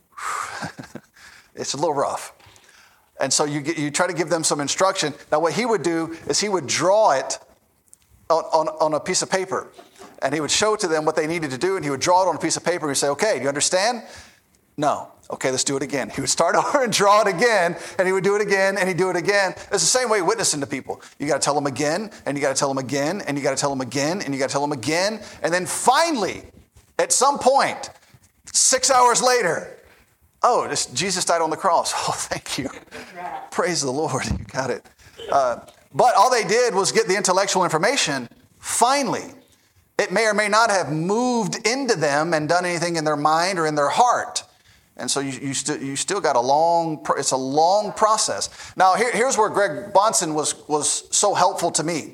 it's a little rough. And so you get, you try to give them some instruction. Now, what he would do is he would draw it on, on, on a piece of paper. And he would show to them what they needed to do, and he would draw it on a piece of paper and he'd say, okay, do you understand? No. Okay, let's do it again. He would start over and draw it again, and he would do it again, and he'd do it again. It's the same way witnessing to people. You got to tell them again, and you got to tell them again, and you got to tell them again, and you got to tell them again. And then finally, at some point, six hours later, oh, this, Jesus died on the cross. Oh, thank you. Praise the Lord. You got it. Uh, but all they did was get the intellectual information finally. It may or may not have moved into them and done anything in their mind or in their heart. And so you, you, st- you still got a long, it's a long process. Now, here, here's where Greg Bonson was, was so helpful to me.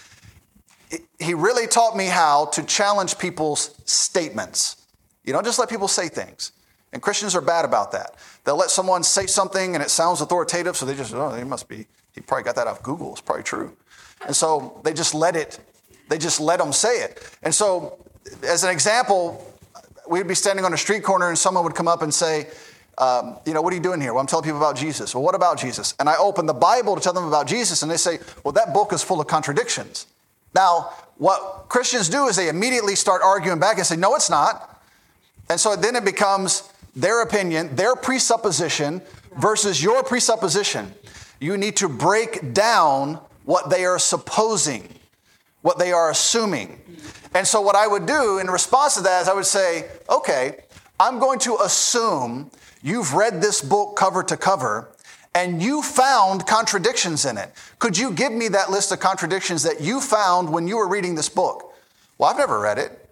He really taught me how to challenge people's statements. You don't just let people say things. And Christians are bad about that. They'll let someone say something and it sounds authoritative, so they just, oh, he must be, he probably got that off Google. It's probably true. And so they just let it, they just let them say it. And so, as an example, we'd be standing on a street corner and someone would come up and say, um, you know, what are you doing here? Well, I'm telling people about Jesus. Well, what about Jesus? And I open the Bible to tell them about Jesus, and they say, well, that book is full of contradictions. Now, what Christians do is they immediately start arguing back and say, no, it's not. And so then it becomes their opinion, their presupposition versus your presupposition. You need to break down what they are supposing, what they are assuming. And so what I would do in response to that is I would say, okay, I'm going to assume you've read this book cover to cover and you found contradictions in it. Could you give me that list of contradictions that you found when you were reading this book? Well, I've never read it.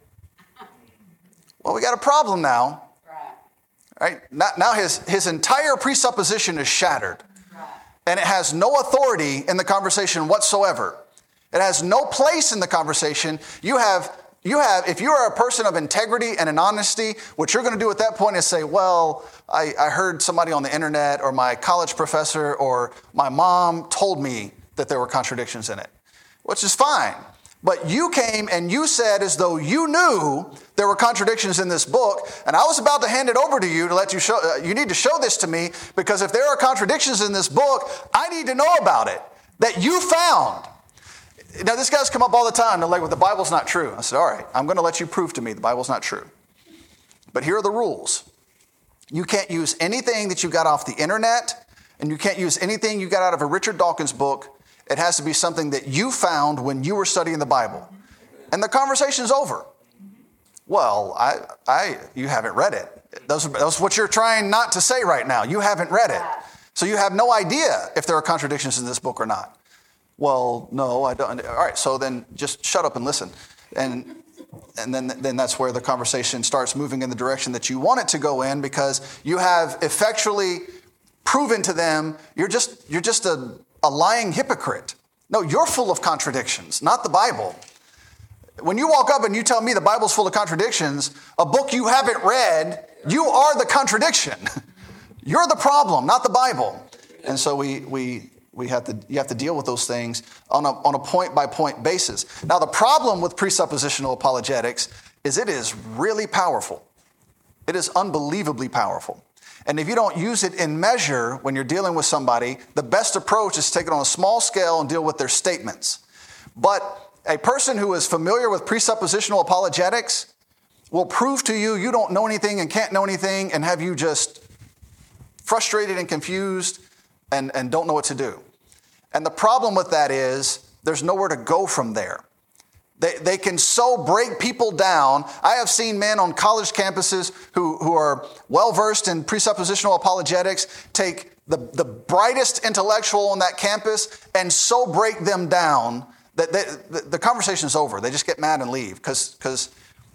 Well, we got a problem now. Right? Now his, his entire presupposition is shattered. And it has no authority in the conversation whatsoever. It has no place in the conversation. You have, you have, if you are a person of integrity and an honesty, what you're going to do at that point is say, well, I, I heard somebody on the internet or my college professor or my mom told me that there were contradictions in it, which is fine. But you came and you said as though you knew there were contradictions in this book, and I was about to hand it over to you to let you show, uh, you need to show this to me, because if there are contradictions in this book, I need to know about it, that you found. Now, this guy's come up all the time. They're like, well, the Bible's not true. I said, all right, I'm going to let you prove to me the Bible's not true. But here are the rules. You can't use anything that you got off the internet, and you can't use anything you got out of a Richard Dawkins book. It has to be something that you found when you were studying the Bible. And the conversation's over. Well, I, I, you haven't read it. That's, that's what you're trying not to say right now. You haven't read it. So you have no idea if there are contradictions in this book or not. Well, no, I don't. All right, so then just shut up and listen. And and then, then that's where the conversation starts moving in the direction that you want it to go in, because you have effectually proven to them you're just you're just a, a lying hypocrite. No, you're full of contradictions, not the Bible. When you walk up and you tell me the Bible's full of contradictions, a book you haven't read, you are the contradiction. You're the problem, not the Bible. And so we we we have to you have to deal with those things on a on a point by point basis. Now the problem with presuppositional apologetics is it is really powerful. It is unbelievably powerful. And if you don't use it in measure when you're dealing with somebody, the best approach is to take it on a small scale and deal with their statements. But a person who is familiar with presuppositional apologetics will prove to you you don't know anything and can't know anything and have you just frustrated and confused and, and don't know what to do. And the problem with that is there's nowhere to go from there. They, they can so break people down. I have seen men on college campuses who, who are well-versed in presuppositional apologetics take the, the brightest intellectual on that campus and so break them down that they, the, the conversation is over. They just get mad and leave because because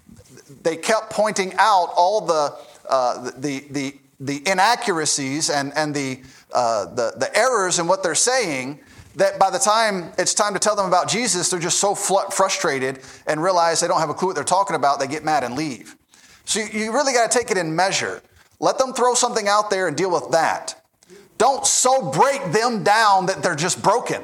they kept pointing out all the uh, the the the inaccuracies and and the uh, the the errors in what they're saying, that by the time it's time to tell them about Jesus, they're just so fl- frustrated and realize they don't have a clue what they're talking about. They get mad and leave. So you, you really got to take it in measure. Let them throw something out there and deal with that. Don't so break them down that they're just broken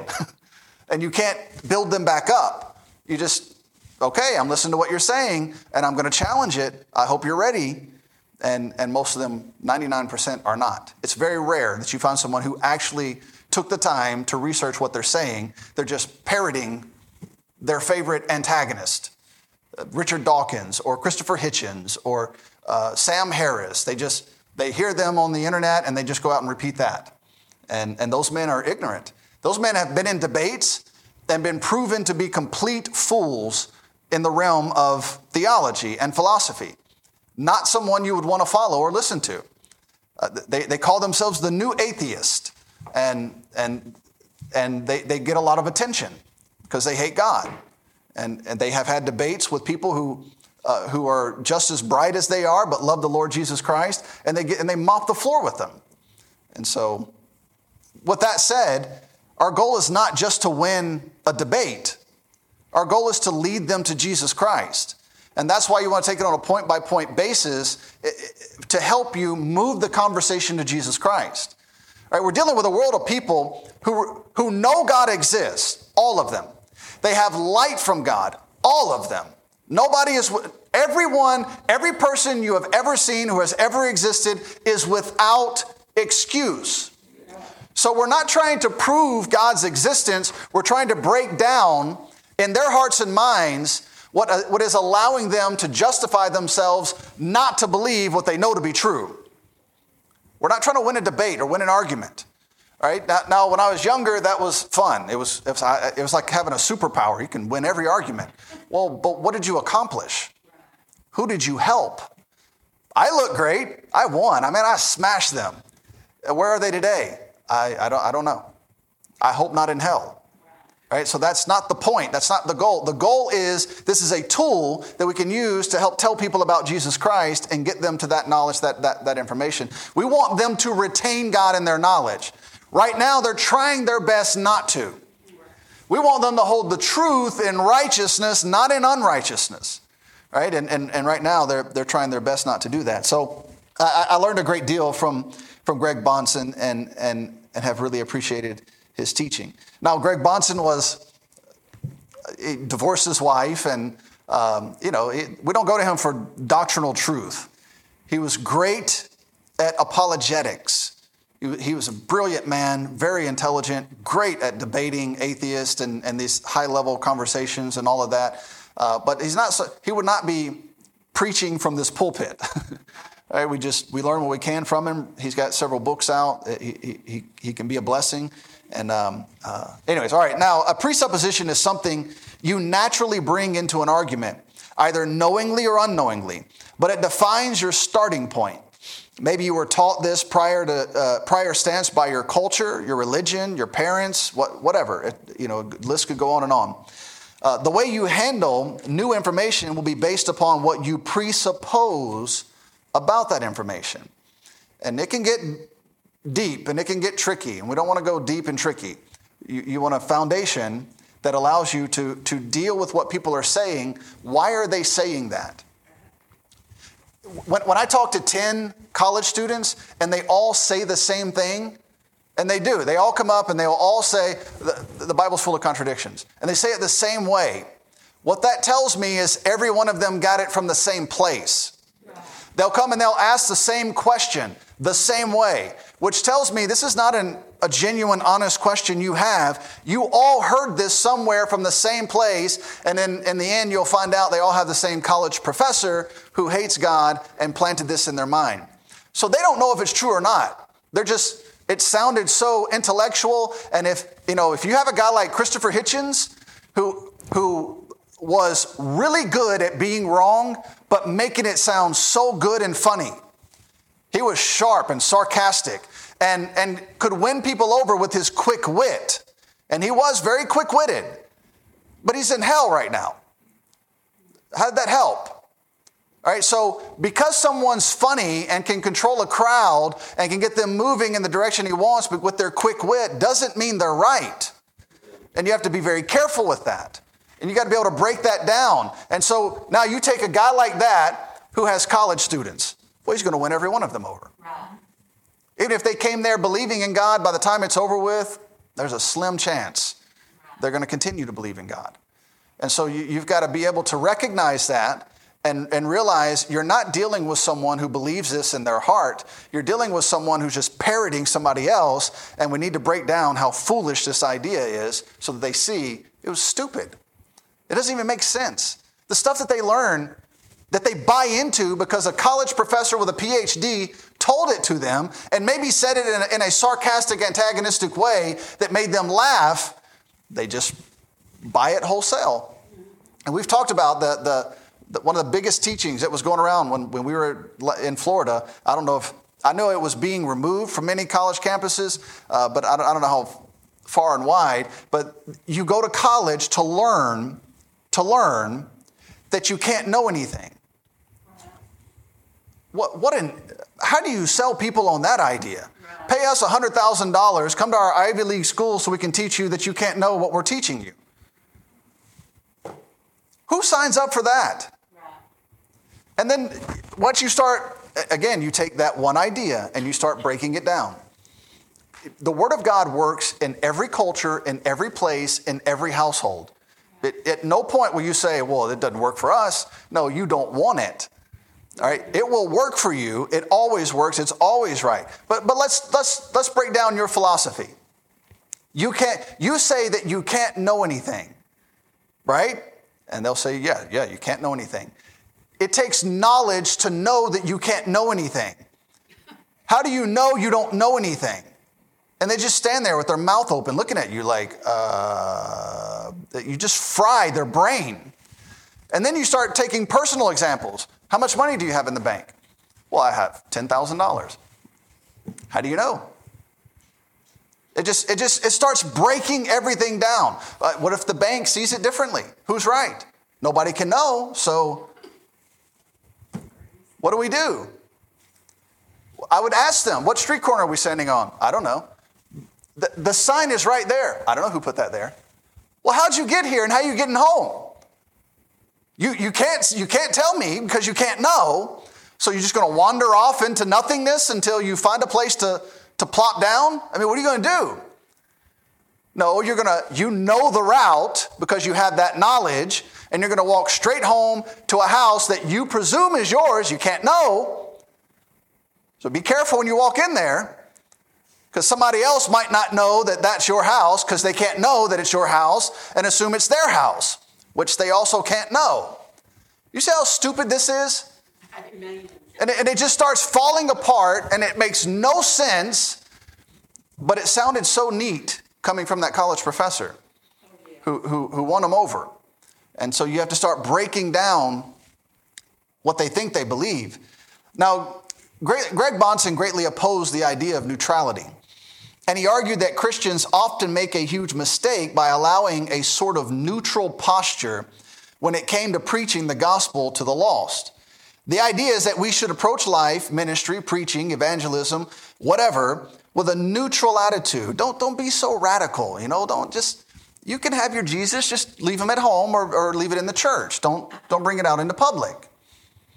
and you can't build them back up. You just, okay, I'm listening to what you're saying and I'm going to challenge it. I hope you're ready. And, and most of them, ninety-nine percent are not. It's very rare that you find someone who actually took the time to research what they're saying. They're just parroting their favorite antagonist, uh, Richard Dawkins or Christopher Hitchens or uh, Sam Harris. They just, they hear them on the internet and they just go out and repeat that. And, and those men are ignorant. Those men have been in debates and been proven to be complete fools in the realm of theology and philosophy. Not someone you would want to follow or listen to. Uh, they, they call themselves the new atheist. And and and they, they get a lot of attention because they hate God. And, and they have had debates with people who uh, who are just as bright as they are, but love the Lord Jesus Christ, and they get and they mop the floor with them. And so, with that said, our goal is not just to win a debate. Our goal is to lead them to Jesus Christ. And that's why you want to take it on a point-by-point basis to help you move the conversation to Jesus Christ. All right, we're dealing with a world of people who, who know God exists, all of them. They have light from God, all of them. Nobody is, everyone, every person you have ever seen who has ever existed is without excuse. So we're not trying to prove God's existence. We're trying to break down in their hearts and minds what, uh, what is allowing them to justify themselves not to believe what they know to be true. We're not trying to win a debate or win an argument. All right? Now, now when I was younger, that was fun. It was, it was, it was like having a superpower. You can win every argument. Well, but what did you accomplish? Who did you help? I look great. I won. I mean, I smashed them. Where are they today? I, I don't I don't know. I hope not in hell. Right? So that's not the point. That's not the goal. The goal is this is a tool that we can use to help tell people about Jesus Christ and get them to that knowledge, that, that, that information. We want them to retain God in their knowledge. Right now, they're trying their best not to. We want them to hold the truth in righteousness, not in unrighteousness. Right? And, and, and right now, they're, they're trying their best not to do that. So I, I learned a great deal from, from Greg Bahnsen and, and, and have really appreciated his teaching. Now, Greg Bahnsen was, he divorced his wife, and, um, you know, it, we don't go to him for doctrinal truth. He was great at apologetics. He, he was a brilliant man, very intelligent, great at debating atheists and, and these high-level conversations and all of that. Uh, but he's not. So, he would not be preaching from this pulpit. Right, we just we learn what we can from him. He's got several books out. He he he can be a blessing. And um, uh, anyways, all right. Now, a presupposition is something you naturally bring into an argument, either knowingly or unknowingly. But it defines your starting point. Maybe you were taught this prior to uh, prior stance by your culture, your religion, your parents, what, whatever. It, you know, the list could go on and on. Uh, the way you handle new information will be based upon what you presuppose about that information. And it can get deep and it can get tricky, and we don't want to go deep and tricky. You, you want a foundation that allows you to, to deal with what people are saying. Why are they saying that? when, when I talk to ten college students and they all say the same thing, and they do, they all come up and they will all say, the, the Bible's full of contradictions. And they say it the same way. What that tells me is every one of them got it from the same place. They'll come and they'll ask the same question the same way, which tells me this is not an, a genuine, honest question you have. You all heard this somewhere from the same place, and in, in the end, you'll find out they all have the same college professor who hates God and planted this in their mind. So they don't know if it's true or not. They're just, it sounded so intellectual, and if, you know, if you have a guy like Christopher Hitchens, who, who was really good at being wrong, but making it sound so good and funny. He was sharp and sarcastic and, and could win people over with his quick wit. And he was very quick-witted. But he's in hell right now. How did that help? All right, so because someone's funny and can control a crowd and can get them moving in the direction he wants, but with their quick wit, doesn't mean they're right. And you have to be very careful with that. And you got to be able to break that down. And so now you take a guy like that who has college students. Well, he's going to win every one of them over. Right. Even if they came there believing in God, by the time it's over with, there's a slim chance they're going to continue to believe in God. And so you, you've got to be able to recognize that and, and realize you're not dealing with someone who believes this in their heart. You're dealing with someone who's just parroting somebody else, and we need to break down how foolish this idea is so that they see it was stupid. It doesn't even make sense. The stuff that they learn, that they buy into because a college professor with a P H D told it to them and maybe said it in a, in a sarcastic, antagonistic way that made them laugh, they just buy it wholesale. And we've talked about the, the, the one of the biggest teachings that was going around when, when we were in Florida. I don't know if, I know it was being removed from many college campuses, uh, but I don't, I don't know how far and wide. But you go to college to learn to learn that you can't know anything. What, what an, how do you sell people on that idea? Pay us one hundred thousand dollars, come to our Ivy League school so we can teach you that you can't know what we're teaching you. Who signs up for that? And then once you start, again, you take that one idea and you start breaking it down. The Word of God works in every culture, in every place, in every household. It, at no point will you say, well, it doesn't work for us. No, you don't want it. All right, it will work for you. It always works. It's always right. But but let's let's let's break down your philosophy. You can't. You say that you can't know anything, right? And they'll say, yeah, yeah, you can't know anything. It takes knowledge to know that you can't know anything. How do you know you don't know anything? And they just stand there with their mouth open, looking at you like uh, you just fry their brain. And then you start taking personal examples. How much money do you have in the bank? Well, I have ten thousand dollars. How do you know? It just, it just, it starts breaking everything down. Uh, what if the bank sees it differently? Who's right? Nobody can know. So what do we do? I would ask them, what street corner are we standing on? I don't know. The, the sign is right there. I don't know who put that there. Well, how'd you get here and how are you getting home? You, you, can't, you can't tell me because you can't know. So you're just going to wander off into nothingness until you find a place to, to plop down? I mean, what are you going to do? No, you're going to, you know the route because you have that knowledge, and you're going to walk straight home to a house that you presume is yours. You can't know. So be careful when you walk in there, because somebody else might not know that that's your house because they can't know that it's your house and assume it's their house, which they also can't know. You see how stupid this is? And it, and it just starts falling apart, and it makes no sense, but it sounded so neat coming from that college professor who, who, who won them over. And so you have to start breaking down what they think they believe. Now, Greg Bahnsen greatly opposed the idea of neutrality. And he argued that Christians often make a huge mistake by allowing a sort of neutral posture when it came to preaching the gospel to the lost. The idea is that we should approach life, ministry, preaching, evangelism, whatever, with a neutral attitude. Don't, don't be so radical, you know, don't just, you can have your Jesus, just leave him at home or, or leave it in the church. Don't, don't bring it out into public.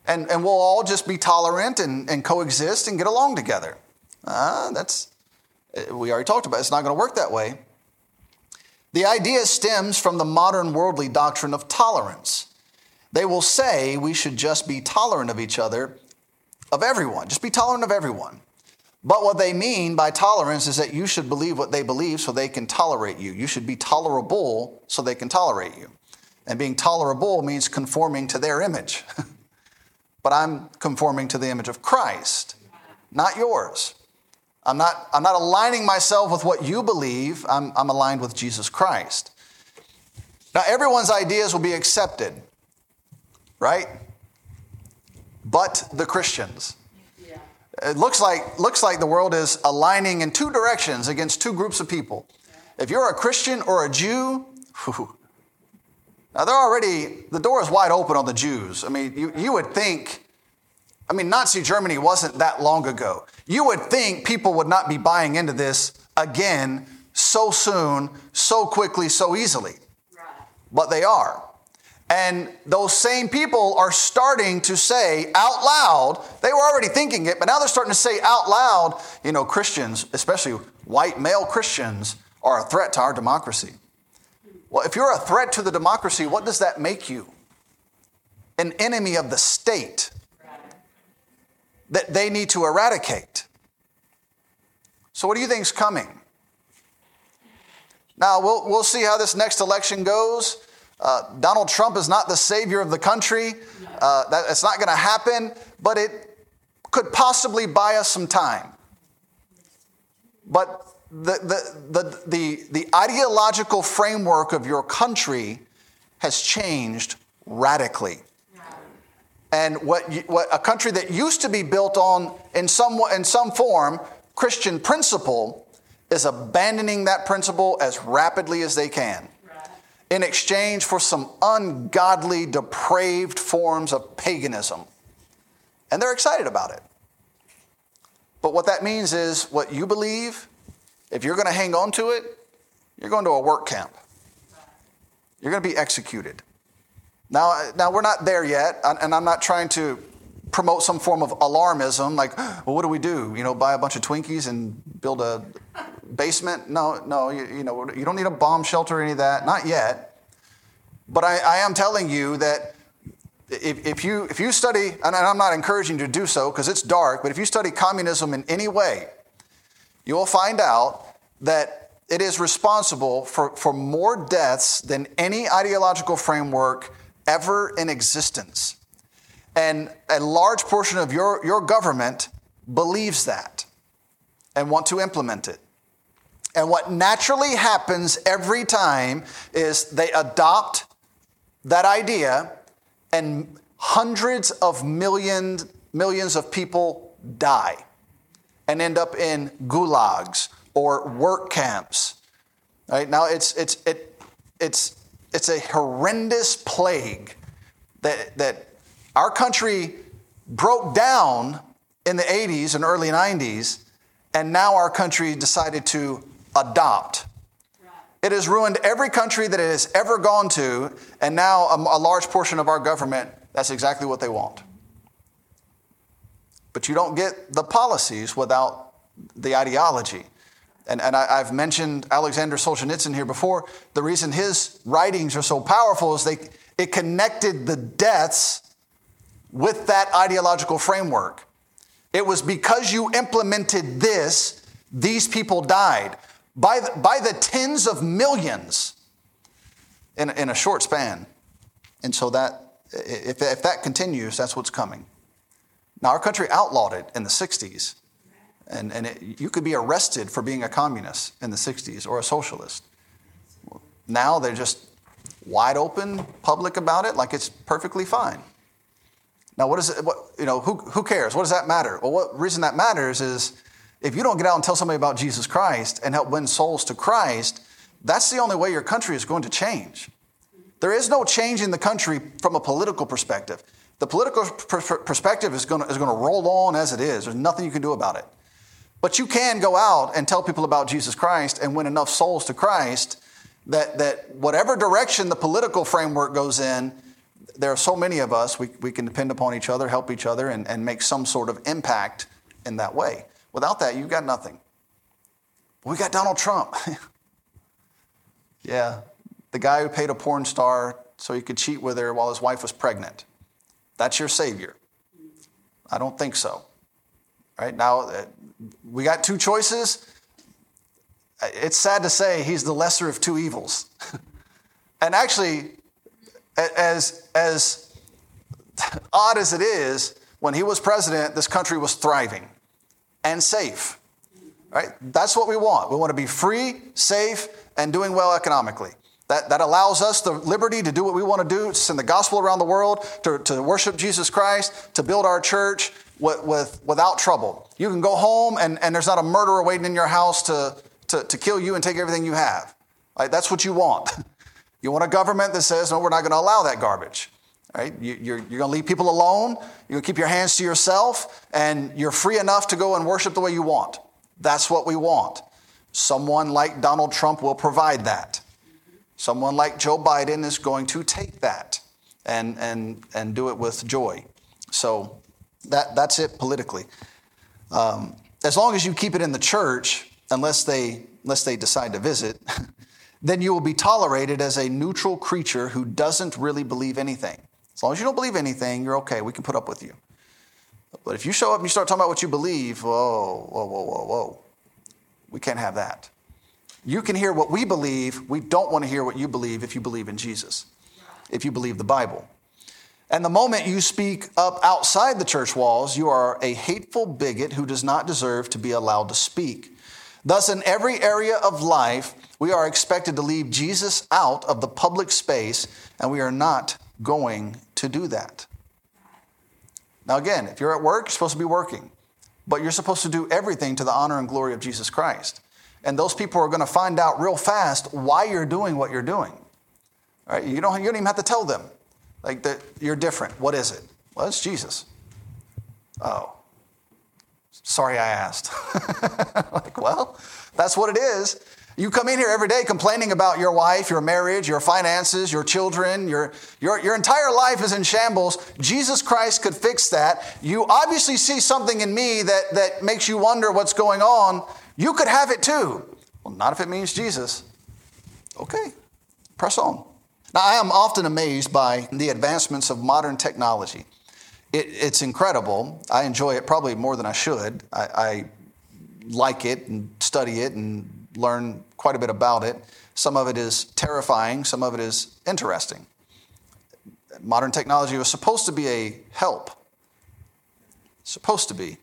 And, and we'll all just be tolerant and, and coexist and get along together. Uh, that's, we already talked about it. It's not going to work that way. The idea stems from the modern worldly doctrine of tolerance. They will say we should just be tolerant of each other, of everyone. Just be tolerant of everyone. But what they mean by tolerance is that you should believe what they believe so they can tolerate you. You should be tolerable so they can tolerate you. And being tolerable means conforming to their image. But I'm conforming to the image of Christ, not yours. I'm not, I'm not aligning myself with what you believe. I'm, I'm aligned with Jesus Christ. Now, everyone's ideas will be accepted, right? But the Christians. Yeah. It looks like, looks like the world is aligning in two directions against two groups of people. Yeah. If you're a Christian or a Jew, whew, now they're already, the door is wide open on the Jews. I mean, you, you would think, I mean, Nazi Germany wasn't that long ago. You would think people would not be buying into this again so soon, so quickly, so easily. Right. But they are. And those same people are starting to say out loud, they were already thinking it, but now they're starting to say out loud, you know, Christians, especially white male Christians, are a threat to our democracy. Well, if you're a threat to the democracy, what does that make you? An enemy of the state that they need to eradicate. So what do you think is coming? Now, we'll, we'll see how this next election goes. Uh, Donald Trump is not the savior of the country. Uh, that, it's not going to happen, but it could possibly buy us some time. But the, the, the, the, the ideological framework of your country has changed radically. And what, you, what a country that used to be built on, in some, in some form, Christian principle, is abandoning that principle as rapidly as they can in exchange for some ungodly, depraved forms of paganism. And they're excited about it. But what that means is what you believe, if you're going to hang on to it, you're going to a work camp. You're going to be executed. Now, now we're not there yet, and I'm not trying to promote some form of alarmism, like, well, what do we do? You know, buy a bunch of Twinkies and build a basement? No, no, you, you know, you don't need a bomb shelter or any of that, not yet. But I, I am telling you that if, if you if you study, and I'm not encouraging you to do so because it's dark, but if you study communism in any way, you will find out that it is responsible for, for more deaths than any ideological framework ever in existence. And a large portion of your, your government believes that and want to implement it. And what naturally happens every time is they adopt that idea and hundreds of millions, millions of people die and end up in gulags or work camps. Right? Now it's it's it it's It's a horrendous plague that, that our country broke down in the eighties and early nineties, and now our country decided to adopt. Right. It has ruined every country that it has ever gone to, and now a, a large portion of our government, that's exactly what they want. But you don't get the policies without the ideology. And, and I, I've mentioned Alexander Solzhenitsyn here before. The reason his writings are so powerful is they it connected the deaths with that ideological framework. It was because you implemented this, these people died by the, by the tens of millions in, in a short span. And so that if, if that continues, that's what's coming. Now, our country outlawed it in the sixties. And, and it, you could be arrested for being a communist in the sixties or a socialist. Now they're just wide open, public about it, like it's perfectly fine. Now, what is it? What, you know, who, who cares? What does that matter? Well, what reason that matters is if you don't get out and tell somebody about Jesus Christ and help win souls to Christ, that's the only way your country is going to change. There is no change in the country from a political perspective. The political pr- perspective is going to, is going to roll on as it is. There's nothing you can do about it. But you can go out and tell people about Jesus Christ and win enough souls to Christ that, that whatever direction the political framework goes in, there are so many of us, we, we can depend upon each other, help each other, and, and make some sort of impact in that way. Without that, you've got nothing. We got Donald Trump. Yeah, the guy who paid a porn star so he could cheat with her while his wife was pregnant. That's your savior. I don't think so. Right now, we got two choices. It's sad to say he's the lesser of two evils. And actually, as, as odd as it is, when he was president, this country was thriving and safe. Right? That's what we want. We want to be free, safe, and doing well economically. That, that allows us the liberty to do what we want to do, to send the gospel around the world, to, to worship Jesus Christ, to build our church with, with, without trouble. You can go home and, and there's not a murderer waiting in your house to, to, to kill you and take everything you have. Right? That's what you want. You want a government that says, no, we're not going to allow that garbage. Right? You, you're, you're going to leave people alone. You're going to keep your hands to yourself, and you're free enough to go and worship the way you want. That's what we want. Someone like Donald Trump will provide that. Someone like Joe Biden is going to take that and, and, and do it with joy. So that, that's it politically. Um, as long as you keep it in the church, unless they, unless they decide to visit, then you will be tolerated as a neutral creature who doesn't really believe anything. As long as you don't believe anything, you're okay. We can put up with you. But if you show up and you start talking about what you believe, whoa, whoa, whoa, whoa, whoa. We can't have that. You can hear what we believe. We don't want to hear what you believe if you believe in Jesus, if you believe the Bible. And the moment you speak up outside the church walls, you are a hateful bigot who does not deserve to be allowed to speak. Thus, in every area of life, we are expected to leave Jesus out of the public space, and we are not going to do that. Now, again, if you're at work, you're supposed to be working, but you're supposed to do everything to the honor and glory of Jesus Christ. And those people are going to find out real fast why you're doing what you're doing. All right? You don't, you don't even have to tell them. Like, that you're different. What is it? Well, it's Jesus. Oh, sorry I asked. Like, well, that's what it is. You come in here every day complaining about your wife, your marriage, your finances, your children, your, your, your entire life is in shambles. Jesus Christ could fix that. You obviously see something in me that, that makes you wonder what's going on. You could have it too. Well, not if it means Jesus. Okay, press on. Now, I am often amazed by the advancements of modern technology. It, it's incredible. I enjoy it probably more than I should. I, I like it and study it and learn quite a bit about it. Some of it is terrifying. Some of it is interesting. Modern technology was supposed to be a help. Supposed to be.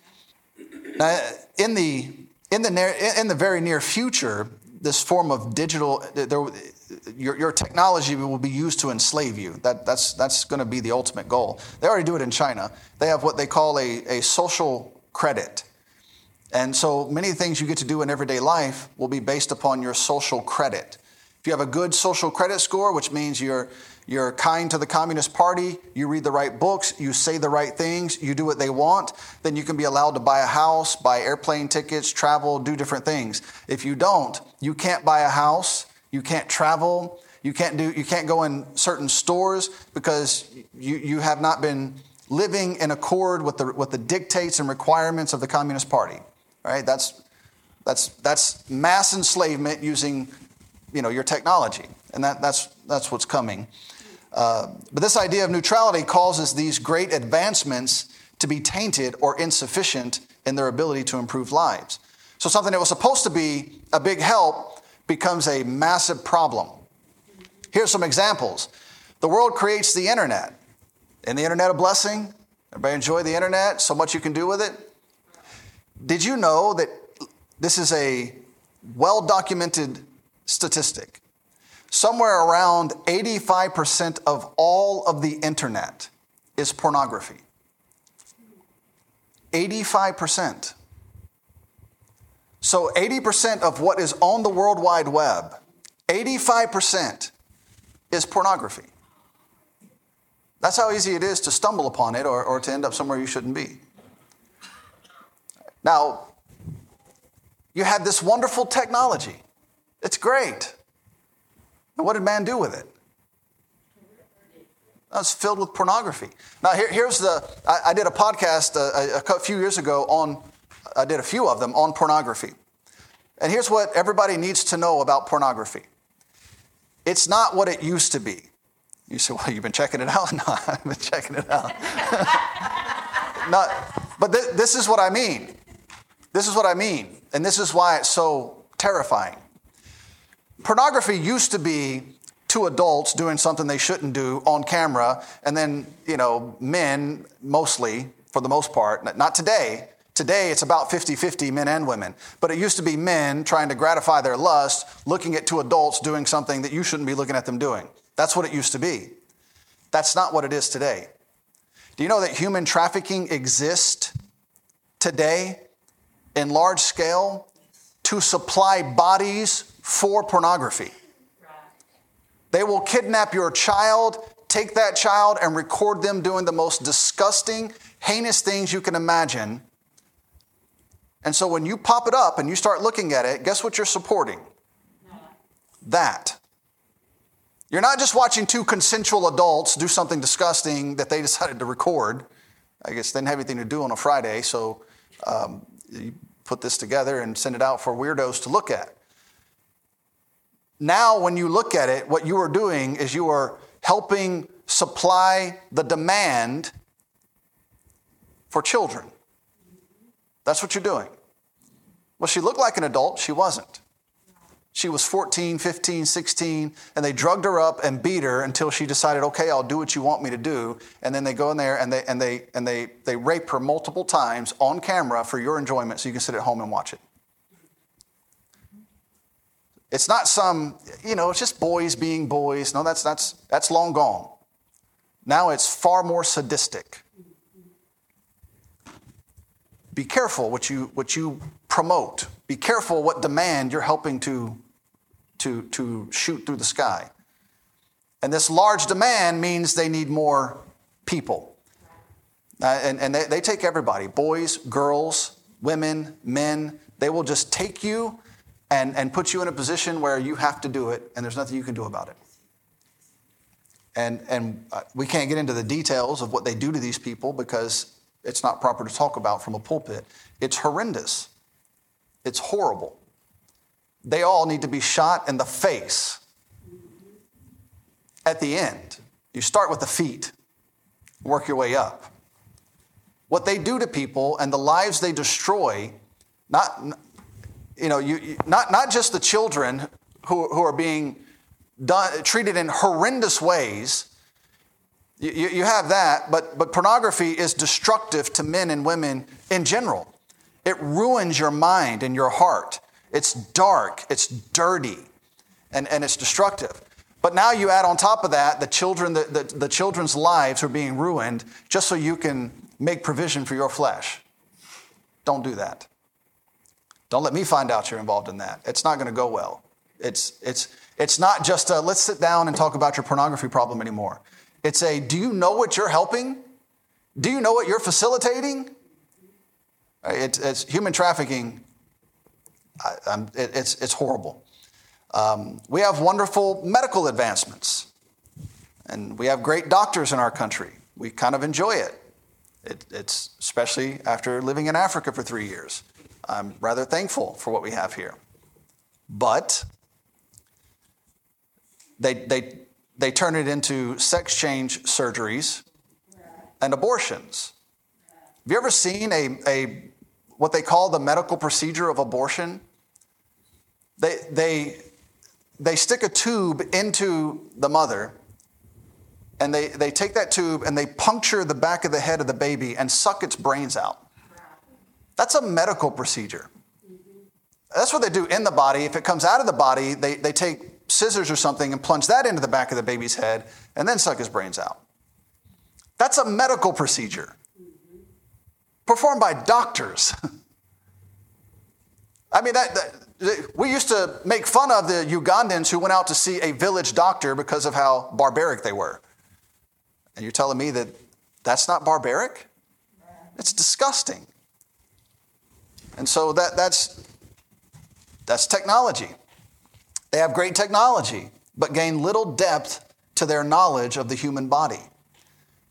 Now, in the in the in the very near future, this form of digital, there, your, your technology will be used to enslave you. That, that's that's going to be the ultimate goal. They already do it in China. They have what they call a, a social credit. And so many things you get to do in everyday life will be based upon your social credit. If you have a good social credit score, which means you're you're kind to the Communist Party, you read the right books, you say the right things, you do what they want, then you can be allowed to buy a house, buy airplane tickets, travel, do different things. If you don't, you can't buy a house, you can't travel, you can't do you can't go in certain stores because you, you have not been living in accord with the with the dictates and requirements of the Communist Party. Right? That's that's that's mass enslavement using, you know, your technology, and that that's that's what's coming. Uh, but this idea of neutrality causes these great advancements to be tainted or insufficient in their ability to improve lives. So something that was supposed to be a big help becomes a massive problem. Here's some examples. The world creates the internet. Isn't the internet a blessing? Everybody enjoy the internet? So much you can do with it. Did you know that this is a well-documented statistic? Somewhere around eighty-five percent of all of the internet is pornography. eighty-five percent. So eighty percent of what is on the World Wide Web, eighty-five percent is pornography. That's how easy it is to stumble upon it or, or to end up somewhere you shouldn't be. Now, you had this wonderful technology. It's great. And what did man do with it? It's filled with pornography. Now, here, here's the, I, I did a podcast a, a, a few years ago on, I did a few of them on pornography. And here's what everybody needs to know about pornography. It's not what it used to be. You say, well, you've been checking it out? No, I've been checking it out. Not, but th- this is what I mean. This is what I mean. And this is why it's so terrifying. Pornography used to be two adults doing something they shouldn't do on camera, and then, you know, men mostly, for the most part. Not today. Today it's about fifty-fifty men and women. But it used to be men trying to gratify their lust, looking at two adults doing something that you shouldn't be looking at them doing. That's what it used to be. That's not what it is today. Do you know that human trafficking exists today in large scale to supply bodies for pornography? They will kidnap your child, take that child, and record them doing the most disgusting, heinous things you can imagine. And so when you pop it up and you start looking at it, guess what you're supporting? That. You're not just watching two consensual adults do something disgusting that they decided to record. I guess they didn't have anything to do on a Friday, so um, you put this together and send it out for weirdos to look at. Now, when you look at it, what you are doing is you are helping supply the demand for children. That's what you're doing. Well, she looked like an adult. She wasn't. She was fourteen, fifteen, sixteen, and they drugged her up and beat her until she decided, okay, I'll do what you want me to do. And then they go in there and they and they and they they rape her multiple times on camera for your enjoyment so you can sit at home and watch it. It's not some, you know, it's just boys being boys. No, that's that's that's long gone. Now it's far more sadistic. Be careful what you what you promote. Be careful what demand you're helping to, to, to shoot through the sky. And this large demand means they need more people. Uh, and and they, they take everybody, boys, girls, women, men. They will just take you and, and put you in a position where you have to do it, and there's nothing you can do about it. And, and we can't get into the details of what they do to these people because it's not proper to talk about from a pulpit. It's horrendous. It's horrible. They all need to be shot in the face. At the end, you start with the feet, work your way up. What they do to people and the lives they destroy, not, you know, you, not, not just the children who, who are being done, treated in horrendous ways. You, you have that, but, but pornography is destructive to men and women in general. It ruins your mind and your heart. It's dark, it's dirty, and, and it's destructive. But now you add on top of that the children, the, the, the children's lives are being ruined just so you can make provision for your flesh. Don't do that. Don't let me find out you're involved in that. It's not going to go well. It's, it's, it's not just a, let's sit down and talk about your pornography problem anymore. It's a, do you know what you're helping? Do you know what you're facilitating? It's, it's human trafficking. I, I'm, it, it's, it's horrible. Um, we have wonderful medical advancements, and we have great doctors in our country. We kind of enjoy it. it. It's especially after living in Africa for three years. I'm rather thankful for what we have here. But they they they turn it into sex change surgeries and abortions. Have you ever seen a a what they call the medical procedure of abortion? They they they stick a tube into the mother, and they, they take that tube and they puncture the back of the head of the baby and suck its brains out. That's a medical procedure. That's what they do in the body. If it comes out of the body, they, they take scissors or something and plunge that into the back of the baby's head and then suck his brains out. That's a medical procedure performed by doctors. I mean, that, that we used to make fun of the Ugandans who went out to see a village doctor because of how barbaric they were. And you're telling me that that's not barbaric? It's disgusting. And so that that's that's technology. They have great technology, but gain little depth to their knowledge of the human body.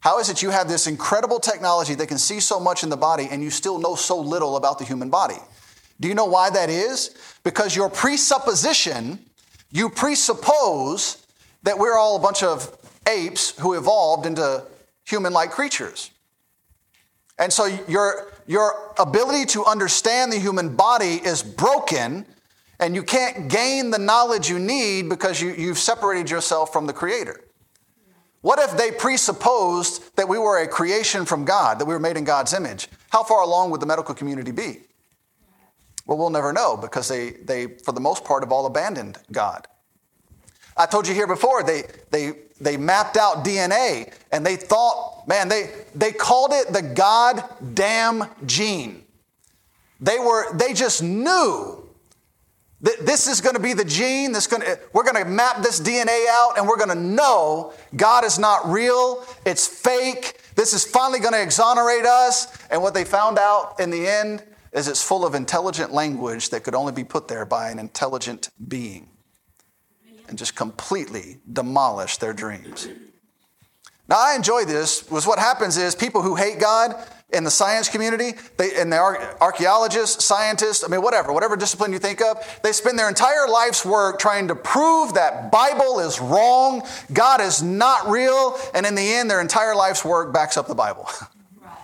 How is it you have this incredible technology that can see so much in the body and you still know so little about the human body? Do you know why that is? Because your presupposition, you presuppose that we're all a bunch of apes who evolved into human-like creatures. And so your, your ability to understand the human body is broken, and you can't gain the knowledge you need because you, you've separated yourself from the Creator. What if they presupposed that we were a creation from God, that we were made in God's image? How far along would the medical community be? Well, we'll never know because they, they for the most part, have all abandoned God. I told you here before, they, they, they mapped out D N A and they thought, man, they, they called it the goddamn gene. They were, they just knew that this is going to be the gene that's going to, we're going to map this D N A out and we're going to know God is not real. It's fake. This is finally going to exonerate us. And what they found out in the end is it's full of intelligent language that could only be put there by an intelligent being, and just completely demolish their dreams. Now, I enjoy this, because what happens is people who hate God in the science community, they, and the archaeologists, scientists, I mean, whatever, whatever discipline you think of, they spend their entire life's work trying to prove that Bible is wrong, God is not real, and in the end, their entire life's work backs up the Bible. Right.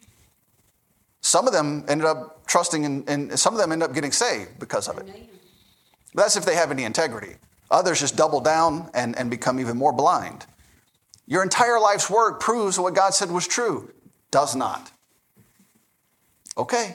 Some of them ended up trusting, in, and some of them end up getting saved because of it. That's if they have any integrity. Others just double down and, and become even more blind. Your entire life's work proves that what God said was true. Does not. Okay.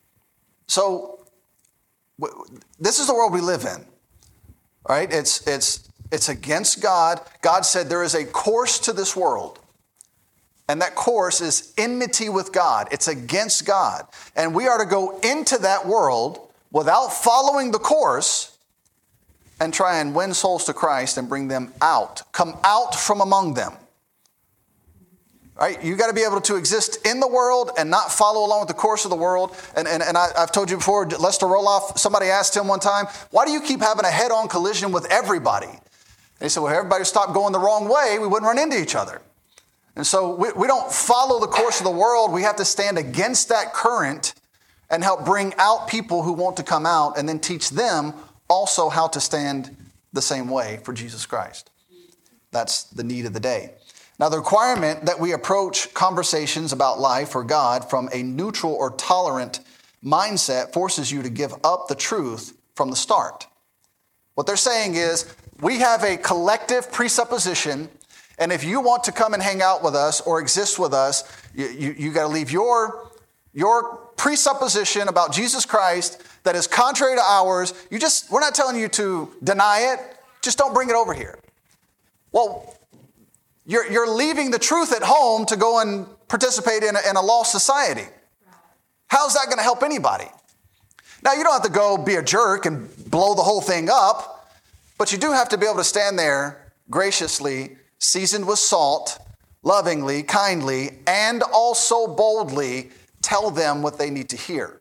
So w- this is the world we live in. All right? It's, it's, it's against God. God said there is a course to this world. And that course is enmity with God. It's against God. And we are to go into that world without following the course and try and win souls to Christ and bring them out. Come out from among them. Right? You got to be able to exist in the world and not follow along with the course of the world. And, and, and I, I've told you before, Lester Roloff, somebody asked him one time, why do you keep having a head-on collision with everybody? And he said, well, if everybody stopped going the wrong way, we wouldn't run into each other. And so we, we don't follow the course of the world. We have to stand against that current and help bring out people who want to come out and then teach them also how to stand the same way for Jesus Christ. That's the need of the day. Now, the requirement that we approach conversations about life or God from a neutral or tolerant mindset forces you to give up the truth from the start. What they're saying is, we have a collective presupposition, and if you want to come and hang out with us or exist with us, you, you, you got to leave your, your presupposition about Jesus Christ that is contrary to ours. You just, we're not telling you to deny it. Just don't bring it over here. Well, You're, you're leaving the truth at home to go and participate in a, in a lost society. How's that going to help anybody? Now, you don't have to go be a jerk and blow the whole thing up, but you do have to be able to stand there graciously, seasoned with salt, lovingly, kindly, and also boldly tell them what they need to hear.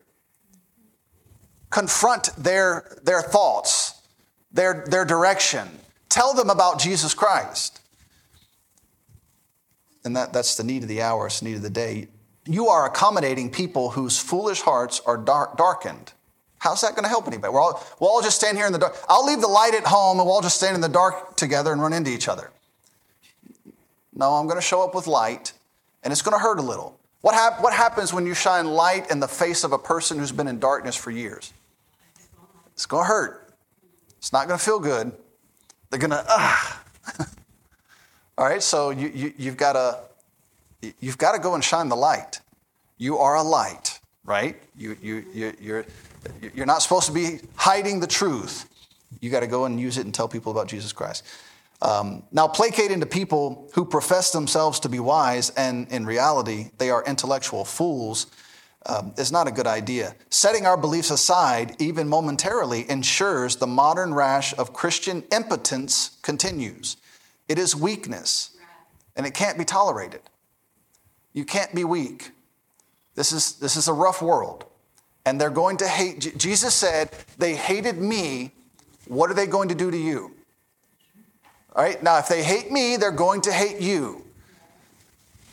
Confront their, their thoughts, their, their direction. Tell them about Jesus Christ. And that, that's the need of the hour, it's the need of the day. You are accommodating people whose foolish hearts are dark, darkened. How's that going to help anybody? We're all, we'll all just stand here in the dark. I'll leave the light at home and we'll all just stand in the dark together and run into each other. No, I'm going to show up with light, and it's going to hurt a little. What, hap- what happens when you shine light in the face of a person who's been in darkness for years? It's going to hurt. It's not going to feel good. They're going to, ah. All right, so you, you, you've got to you've got to go and shine the light. You are a light, right? You you you you're you're not supposed to be hiding the truth. You got to go and use it and tell people about Jesus Christ. Um, now, placating to people who profess themselves to be wise and in reality they are intellectual fools um, is not a good idea. Setting our beliefs aside, even momentarily, ensures the modern rash of Christian impotence continues. It is weakness, and it can't be tolerated. You can't be weak. This is, this is a rough world, and they're going to hate. Jesus said, they hated me. What are they going to do to you? All right, now if they hate me, they're going to hate you.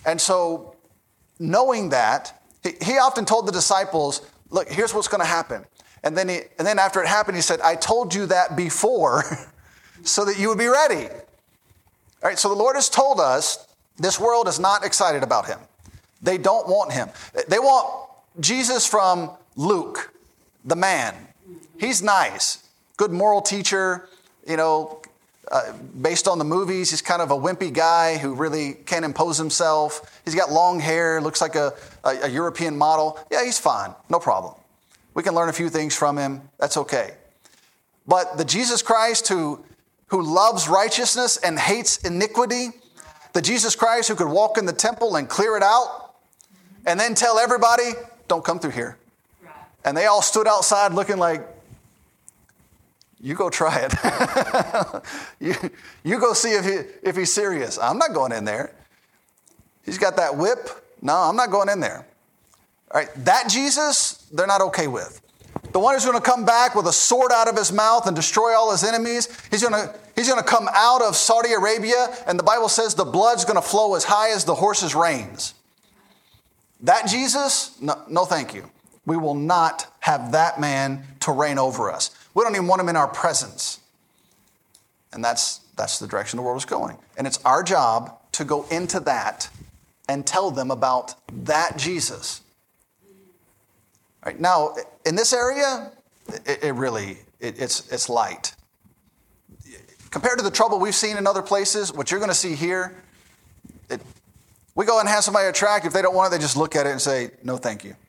And so knowing that, he, he often told the disciples, look, here's what's going to happen. And then, he, and then after it happened, he said, I told you that before so that you would be ready. All right, so the Lord has told us this world is not excited about him. They don't want him. They want Jesus from Luke, the man. He's nice, good moral teacher, you know, uh, based on the movies. He's kind of a wimpy guy who really can't impose himself. He's got long hair, looks like a, a, a European model. Yeah, he's fine, no problem. We can learn a few things from him. That's okay. But the Jesus Christ who, who loves righteousness and hates iniquity, the Jesus Christ who could walk in the temple and clear it out and then tell everybody, don't come through here. And they all stood outside looking like, you go try it. you, you go see if, he, if he's serious. I'm not going in there. He's got that whip. No, I'm not going in there. All right, that Jesus, they're not okay with. The one who's going to come back with a sword out of his mouth and destroy all his enemies. He's going to, he's going to come out of Saudi Arabia, and the Bible says the blood's going to flow as high as the horse's reins. That Jesus, no, no thank you. We will not have that man to reign over us. We don't even want him in our presence. And that's, that's the direction the world is going. And it's our job to go into that and tell them about that Jesus. All right, now, in this area, it, it really, it, it's, it's light. Compared to the trouble we've seen in other places, what you're going to see here, it, we go and have somebody attract. If they don't want it, they just look at it and say, no, thank you.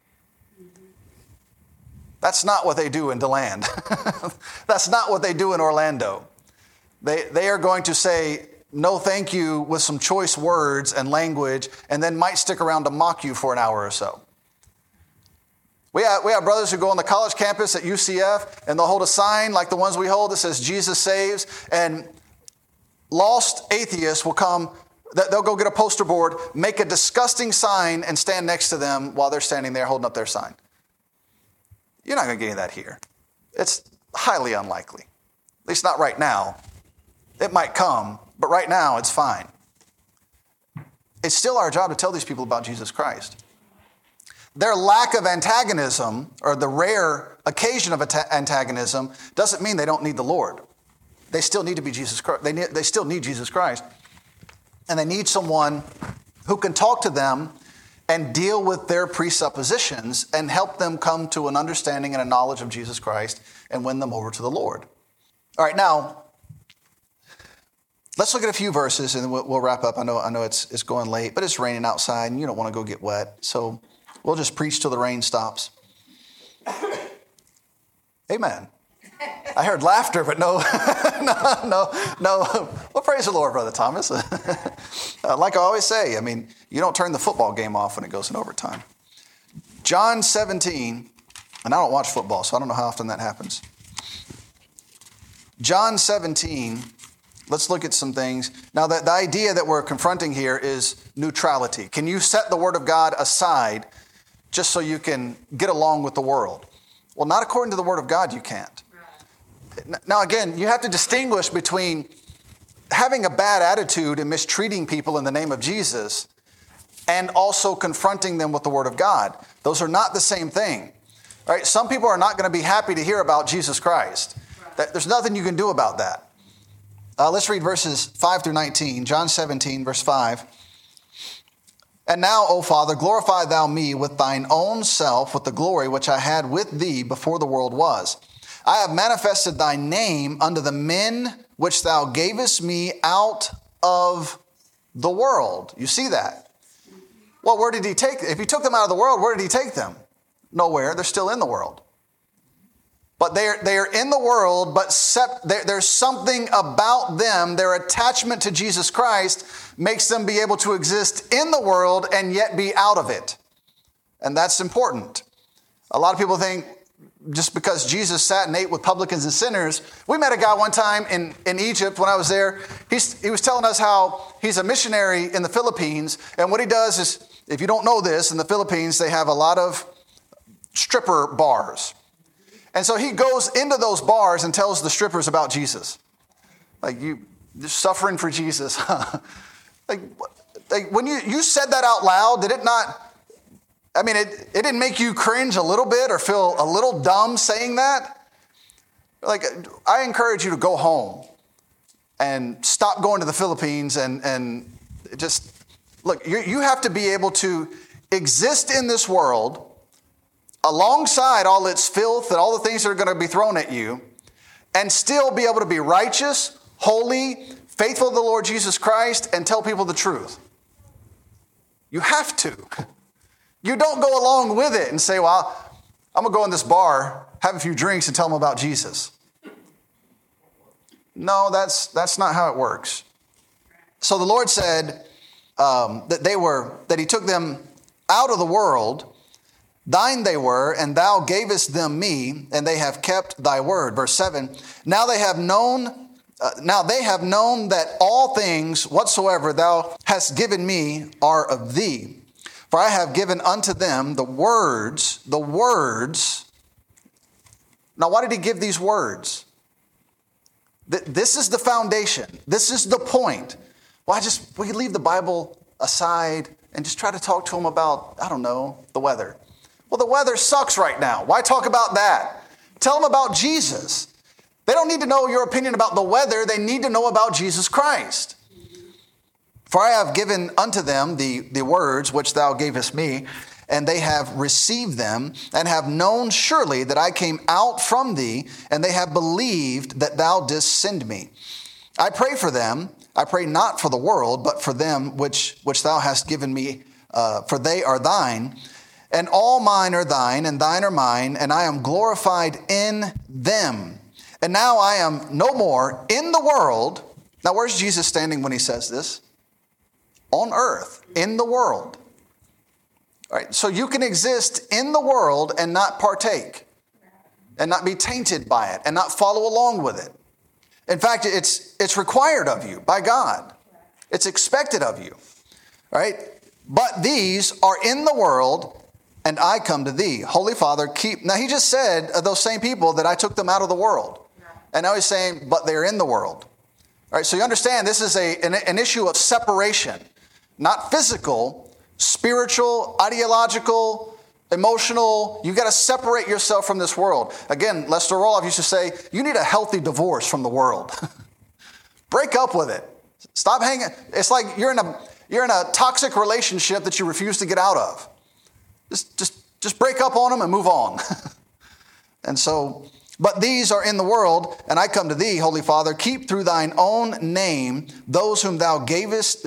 That's not what they do in DeLand. That's not what they do in Orlando. They, they are going to say, no, thank you, with some choice words and language, and then might stick around to mock you for an hour or so. We have, we have brothers who go on the college campus at U C F, and they'll hold a sign like the ones we hold that says, Jesus saves, and lost atheists will come, they'll go get a poster board, make a disgusting sign, and stand next to them while they're standing there holding up their sign. You're not going to get any of that here. It's highly unlikely. At least not right now. It might come, but right now it's fine. It's still our job to tell these people about Jesus Christ. Their lack of antagonism, or the rare occasion of antagonism, doesn't mean they don't need the Lord. They still need to be Jesus Christ. They, need, they still need Jesus Christ. And they need someone who can talk to them and deal with their presuppositions and help them come to an understanding and a knowledge of Jesus Christ and win them over to the Lord. All right, now, let's look at a few verses and we'll, we'll wrap up. I know, I know it's, it's going late, but it's raining outside and you don't want to go get wet. So we'll just preach till the rain stops. Amen. I heard laughter, but no, no, no, no. Well, praise the Lord, Brother Thomas. uh, like I always say, I mean, you don't turn the football game off when it goes in overtime. John seventeen, and I don't watch football, so I don't know how often that happens. John seventeen, let's look at some things. Now, the, the idea that we're confronting here is neutrality. Can you set the Word of God aside just so you can get along with the world? Well, not according to the Word of God, you can't. Now, again, you have to distinguish between having a bad attitude and mistreating people in the name of Jesus and also confronting them with the Word of God. Those are not the same thing. All right? Some people are not going to be happy to hear about Jesus Christ. There's nothing you can do about that. Uh, let's read verses five through nineteen. John seventeen, verse five. And now, O Father, glorify thou me with thine own self, with the glory which I had with thee before the world was. I have manifested thy name unto the men which thou gavest me out of the world. You see that? Well, where did he take them? If he took them out of the world, where did he take them? Nowhere. They're still in the world. But they're, they're in the world, but sep- there's something about them, their attachment to Jesus Christ makes them be able to exist in the world and yet be out of it. And that's important. A lot of people think, just because Jesus sat and ate with publicans and sinners. We met a guy one time in, in Egypt when I was there. He's, he was telling us how he's a missionary in the Philippines. And what he does is, if you don't know this, in the Philippines, they have a lot of stripper bars. And so he goes into those bars and tells the strippers about Jesus. Like, you, you're suffering for Jesus. Like, Like when you, you said that out loud, did it not, I mean, it, it didn't make you cringe a little bit or feel a little dumb saying that? Like, I encourage you to go home and stop going to the Philippines and, and just, look, you, you have to be able to exist in this world alongside all its filth and all the things that are going to be thrown at you and still be able to be righteous, holy, faithful to the Lord Jesus Christ, and tell people the truth. You have to. You don't go along with it and say, well, I'm going to go in this bar, have a few drinks, and tell them about Jesus. No, that's that's not how it works. So the Lord said um, that they were that He took them out of the world. Thine they were, and thou gavest them me, and they have kept thy word. Verse seven. Now they have known. Uh, now they have known that all things whatsoever thou hast given me are of thee. For I have given unto them the words, the words. Now, why did He give these words? This is the foundation. This is the point. Well, I just, we leave the Bible aside and just try to talk to them about, I don't know, the weather. Well, the weather sucks right now. Why talk about that? Tell them about Jesus. They don't need to know your opinion about the weather. They need to know about Jesus Christ. For I have given unto them the, the words which thou gavest me, and they have received them, and have known surely that I came out from thee, and they have believed that thou didst send me. I pray for them. I pray not for the world, but for them which, which thou hast given me, uh, for they are thine. And all mine are thine, and thine are mine, and I am glorified in them. And now I am no more in the world. Now, where's Jesus standing when He says this? On earth, in the world. All right, so you can exist in the world and not partake, and not be tainted by it, and not follow along with it. In fact, it's it's required of you by God. It's expected of you. All right? But these are in the world, and I come to thee. Holy Father, keep... Now, He just said of those same people that I took them out of the world. And now He's saying, but they're in the world. All right, so you understand this is a an, an issue of separation, not physical, spiritual, ideological, emotional. You've got to separate yourself from this world. Again, Lester Roloff used to say, you need a healthy divorce from the world. Break up with it. Stop hanging. It's like you're in a you're in a toxic relationship that you refuse to get out of. Just just just break up on them and move on. And so, but these are in the world, and I come to thee, Holy Father. Keep through thine own name those whom thou gavest,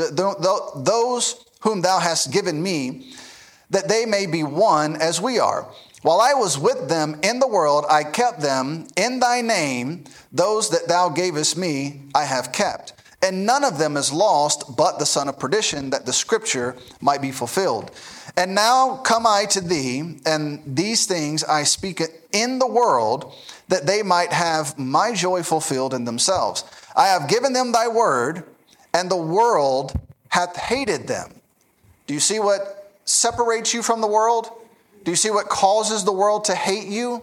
those whom thou hast given me, that they may be one as we are. While I was with them in the world, I kept them in thy name. Those that thou gavest me, I have kept. And none of them is lost, but the son of perdition, that the scripture might be fulfilled. And now come I to thee, and these things I speak in the world, that they might have my joy fulfilled in themselves. I have given them thy word, and the world hath hated them. Do you see what separates you from the world? Do you see what causes the world to hate you?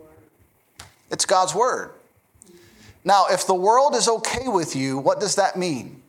It's God's word. Now, if the world is okay with you, what does that mean?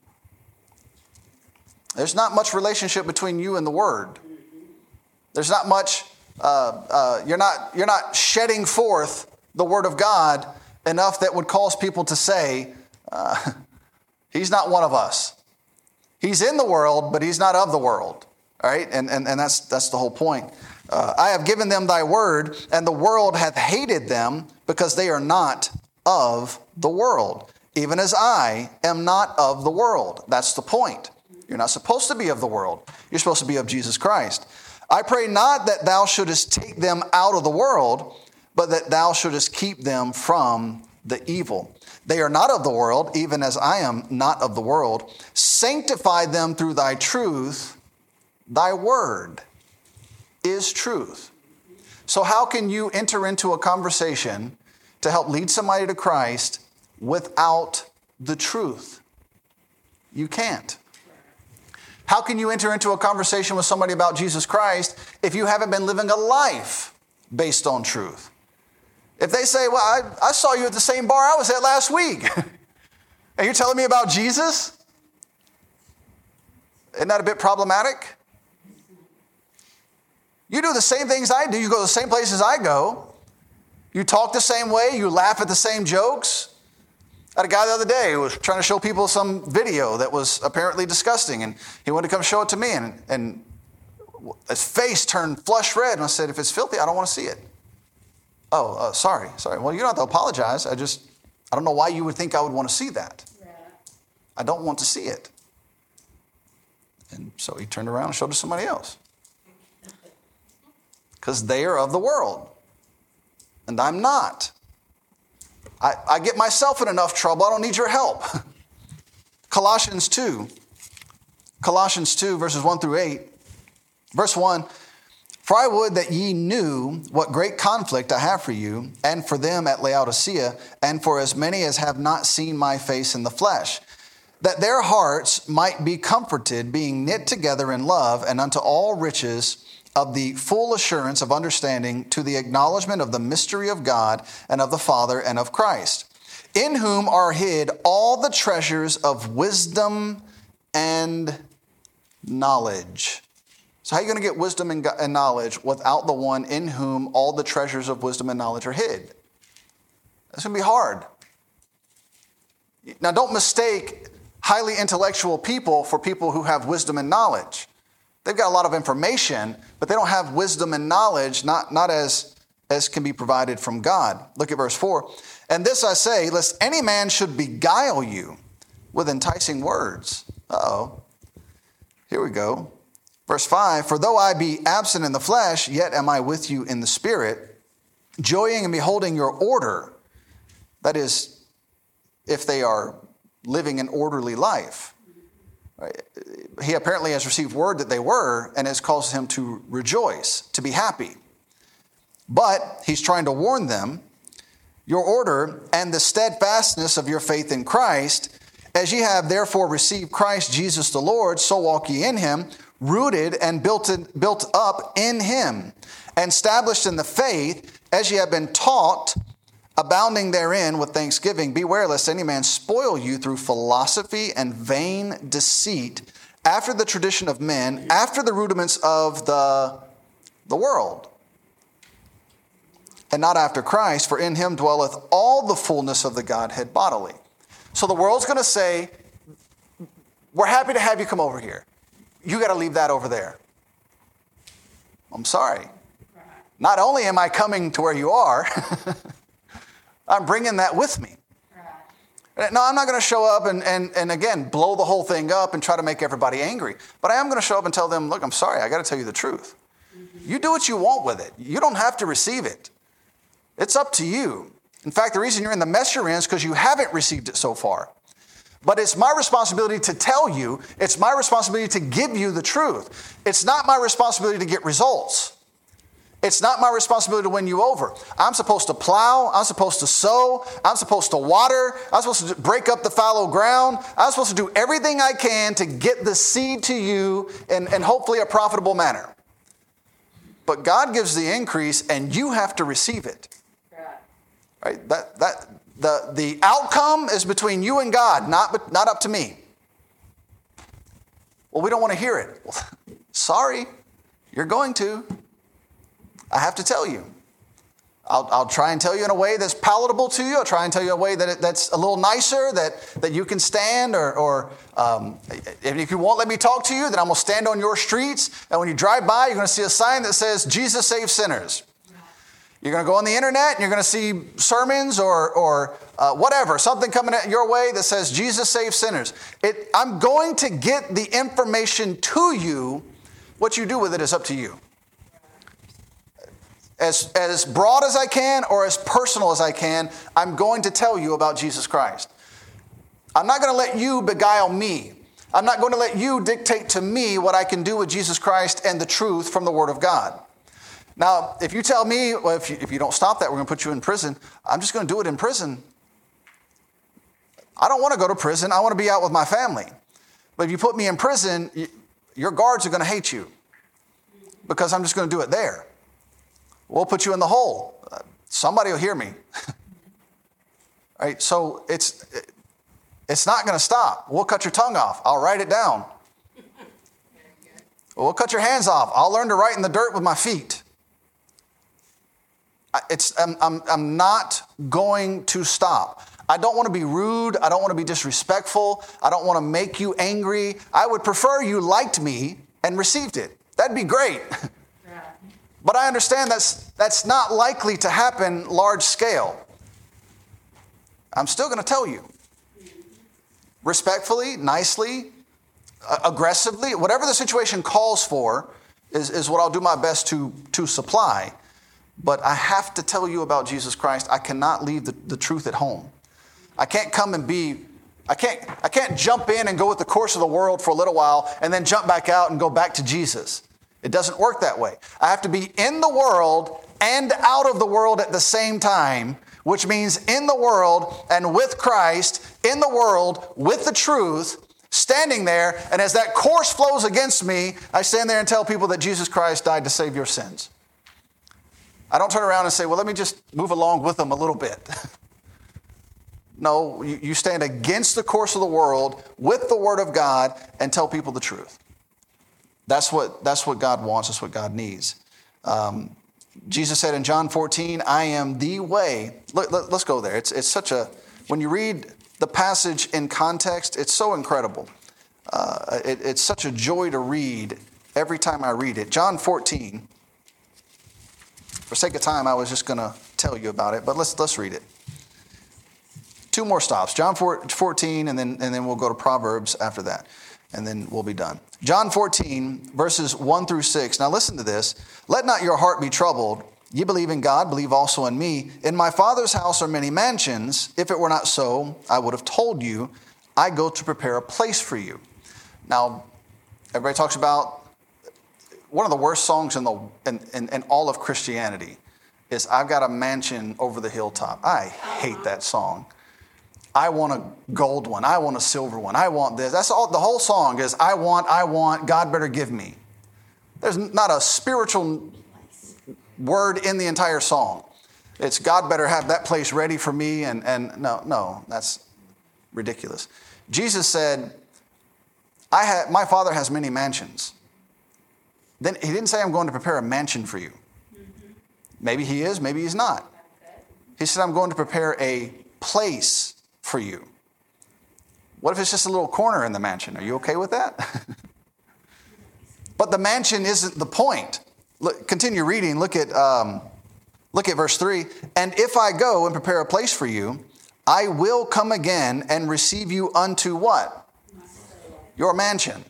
There's not much relationship between you and the word. There's not much, uh, uh, you're not, you're not shedding forth the word of God enough that would cause people to say, uh, he's not one of us. He's in the world, but he's not of the world. All right? And, and, and that's, that's the whole point. Uh, I have given them thy word, and the world hath hated them because they are not of the world, even as I am not of the world. That's the point. You're not supposed to be of the world. You're supposed to be of Jesus Christ. I pray not that thou shouldest take them out of the world, but that thou shouldest keep them from the evil. They are not of the world, even as I am not of the world. Sanctify them through thy truth. Thy word is truth. So how can you enter into a conversation to help lead somebody to Christ without the truth? You can't. How can you enter into a conversation with somebody about Jesus Christ if you haven't been living a life based on truth? If they say, well, I, I saw you at the same bar I was at last week, and you're telling me about Jesus? Isn't that a bit problematic? You do the same things I do. You go to the same places I go. You talk the same way. You laugh at the same jokes. I had a guy the other day who was trying to show people some video that was apparently disgusting, and he wanted to come show it to me, and, and his face turned flush red, and I said, if it's filthy, I don't want to see it. Oh, uh, sorry, sorry. Well, you don't have to apologize. I just, I don't know why you would think I would want to see that. I don't want to see it. And so he turned around and showed it to somebody else. Because they are of the world, and I'm not. I, I get myself in enough trouble. I don't need your help. Colossians two. Colossians two, verses one through eight. Verse one, for I would that ye knew what great conflict I have for you, and for them at Laodicea, and for as many as have not seen my face in the flesh, that their hearts might be comforted, being knit together in love, and unto all riches of the full assurance of understanding, to the acknowledgement of the mystery of God and of the Father and of Christ, in whom are hid all the treasures of wisdom and knowledge. So how are you going to get wisdom and knowledge without the one in whom all the treasures of wisdom and knowledge are hid? That's going to be hard. Now, don't mistake highly intellectual people for people who have wisdom and knowledge. They've got a lot of information, but they don't have wisdom and knowledge, not, not as, as can be provided from God. Look at verse four. And this I say, lest any man should beguile you with enticing words. Uh-oh. Here we go. Verse five, for though I be absent in the flesh, yet am I with you in the spirit, joying and beholding your order. That is, if they are living an orderly life. He apparently has received word that they were, and has caused him to rejoice, to be happy. But he's trying to warn them, your order and the steadfastness of your faith in Christ, as ye have therefore received Christ Jesus the Lord, so walk ye in him, rooted and built, in, built up in him, and established in the faith, as ye have been taught, abounding therein with thanksgiving. Beware lest any man spoil you through philosophy and vain deceit, after the tradition of men, after the rudiments of the, the world, and not after Christ, for in him dwelleth all the fullness of the Godhead bodily. So the world's going to say, we're happy to have you come over here. You got to leave that over there. I'm sorry. Not only am I coming to where you are, I'm bringing that with me. Right. No, I'm not going to show up and, and, and again, blow the whole thing up and try to make everybody angry. But I am going to show up and tell them, look, I'm sorry, I got to tell you the truth. Mm-hmm. You do what you want with it. You don't have to receive it. It's up to you. In fact, the reason you're in the mess you're in is because you haven't received it so far. But it's my responsibility to tell you. It's my responsibility to give you the truth. It's not my responsibility to get results. It's not my responsibility to win you over. I'm supposed to plow. I'm supposed to sow. I'm supposed to water. I'm supposed to break up the fallow ground. I'm supposed to do everything I can to get the seed to you in, in hopefully a profitable manner. But God gives the increase, and you have to receive it. Right? That that the the outcome is between you and God, not not up to me. Well, we don't want to hear it. Well, sorry, you're going to. I have to tell you. I'll, I'll try and tell you in a way that's palatable to you. I'll try and tell you in a way that it, that's a little nicer, that, that you can stand. Or, or um, if you won't let me talk to you, then I'm going to stand on your streets. And when you drive by, you're going to see a sign that says, Jesus saves sinners. You're going to go on the internet and you're going to see sermons or, or uh, whatever, something coming your way that says, Jesus saves sinners. It, I'm going to get the information to you. What you do with it is up to you. As, as broad as I can or as personal as I can, I'm going to tell you about Jesus Christ. I'm not going to let you beguile me. I'm not going to let you dictate to me what I can do with Jesus Christ and the truth from the Word of God. Now, if you tell me, well, if you, if you don't stop that, we're going to put you in prison, I'm just going to do it in prison. I don't want to go to prison. I want to be out with my family. But if you put me in prison, your guards are going to hate you because I'm just going to do it there. We'll put you in the hole. Uh, somebody will hear me. Right? So it's it's not going to stop. We'll cut your tongue off. I'll write it down. Well, cut your hands off. I'll learn to write in the dirt with my feet. It's, I'm, I'm, I'm not going to stop. I don't want to be rude. I don't want to be disrespectful. I don't want to make you angry. I would prefer you liked me and received it. That'd be great. But I understand that's, that's not likely to happen large scale. I'm still going to tell you. Respectfully, nicely, uh, aggressively, whatever the situation calls for is, is what I'll do my best to, to supply. But I have to tell you about Jesus Christ. I cannot leave the, the truth at home. I can't come and be, I can't, I can't jump in and go with the course of the world for a little while and then jump back out and go back to Jesus. It doesn't work that way. I have to be in the world and out of the world at the same time, which means in the world and with Christ, in the world with the truth, standing there. And as that course flows against me, I stand there and tell people that Jesus Christ died to save your sins. I don't turn around and say, well, let me just move along with them a little bit. No, you, you stand against the course of the world with the Word of God and tell people the truth. That's what, that's what God wants. That's what God needs. Um, Jesus said in John fourteen, I am the way. Look, let, let's go there. It's, it's such a, when you read the passage in context, it's so incredible. Uh, it, it's such a joy to read every time I read it. John fourteen. For sake of time, I was just going to tell you about it, but let's let's read it. Two more stops. John fourteen, and then and then we'll go to Proverbs after that, and then we'll be done. John fourteen, verses one through six. Now listen to this. Let not your heart be troubled. Ye believe in God, believe also in me. In my Father's house are many mansions. If it were not so, I would have told you. I go to prepare a place for you. Now, everybody talks about one of the worst songs in, the, in, in, in all of Christianity is I've got a mansion over the hilltop. I hate that song. I want a gold one. I want a silver one. I want this. That's all. The whole song is I want, I want, God better give me. There's not a spiritual word in the entire song. It's God better have that place ready for me. And, and no, no, that's ridiculous. Jesus said, I ha- my Father has many mansions. Then he didn't say I'm going to prepare a mansion for you. Mm-hmm. Maybe he is, maybe he's not. He said I'm going to prepare a place for you. What if it's just a little corner in the mansion? Are you okay with that? But the mansion isn't the point. Look, continue reading. Look at um, look at verse three. And if I go and prepare a place for you, I will come again and receive you unto what? Your mansion.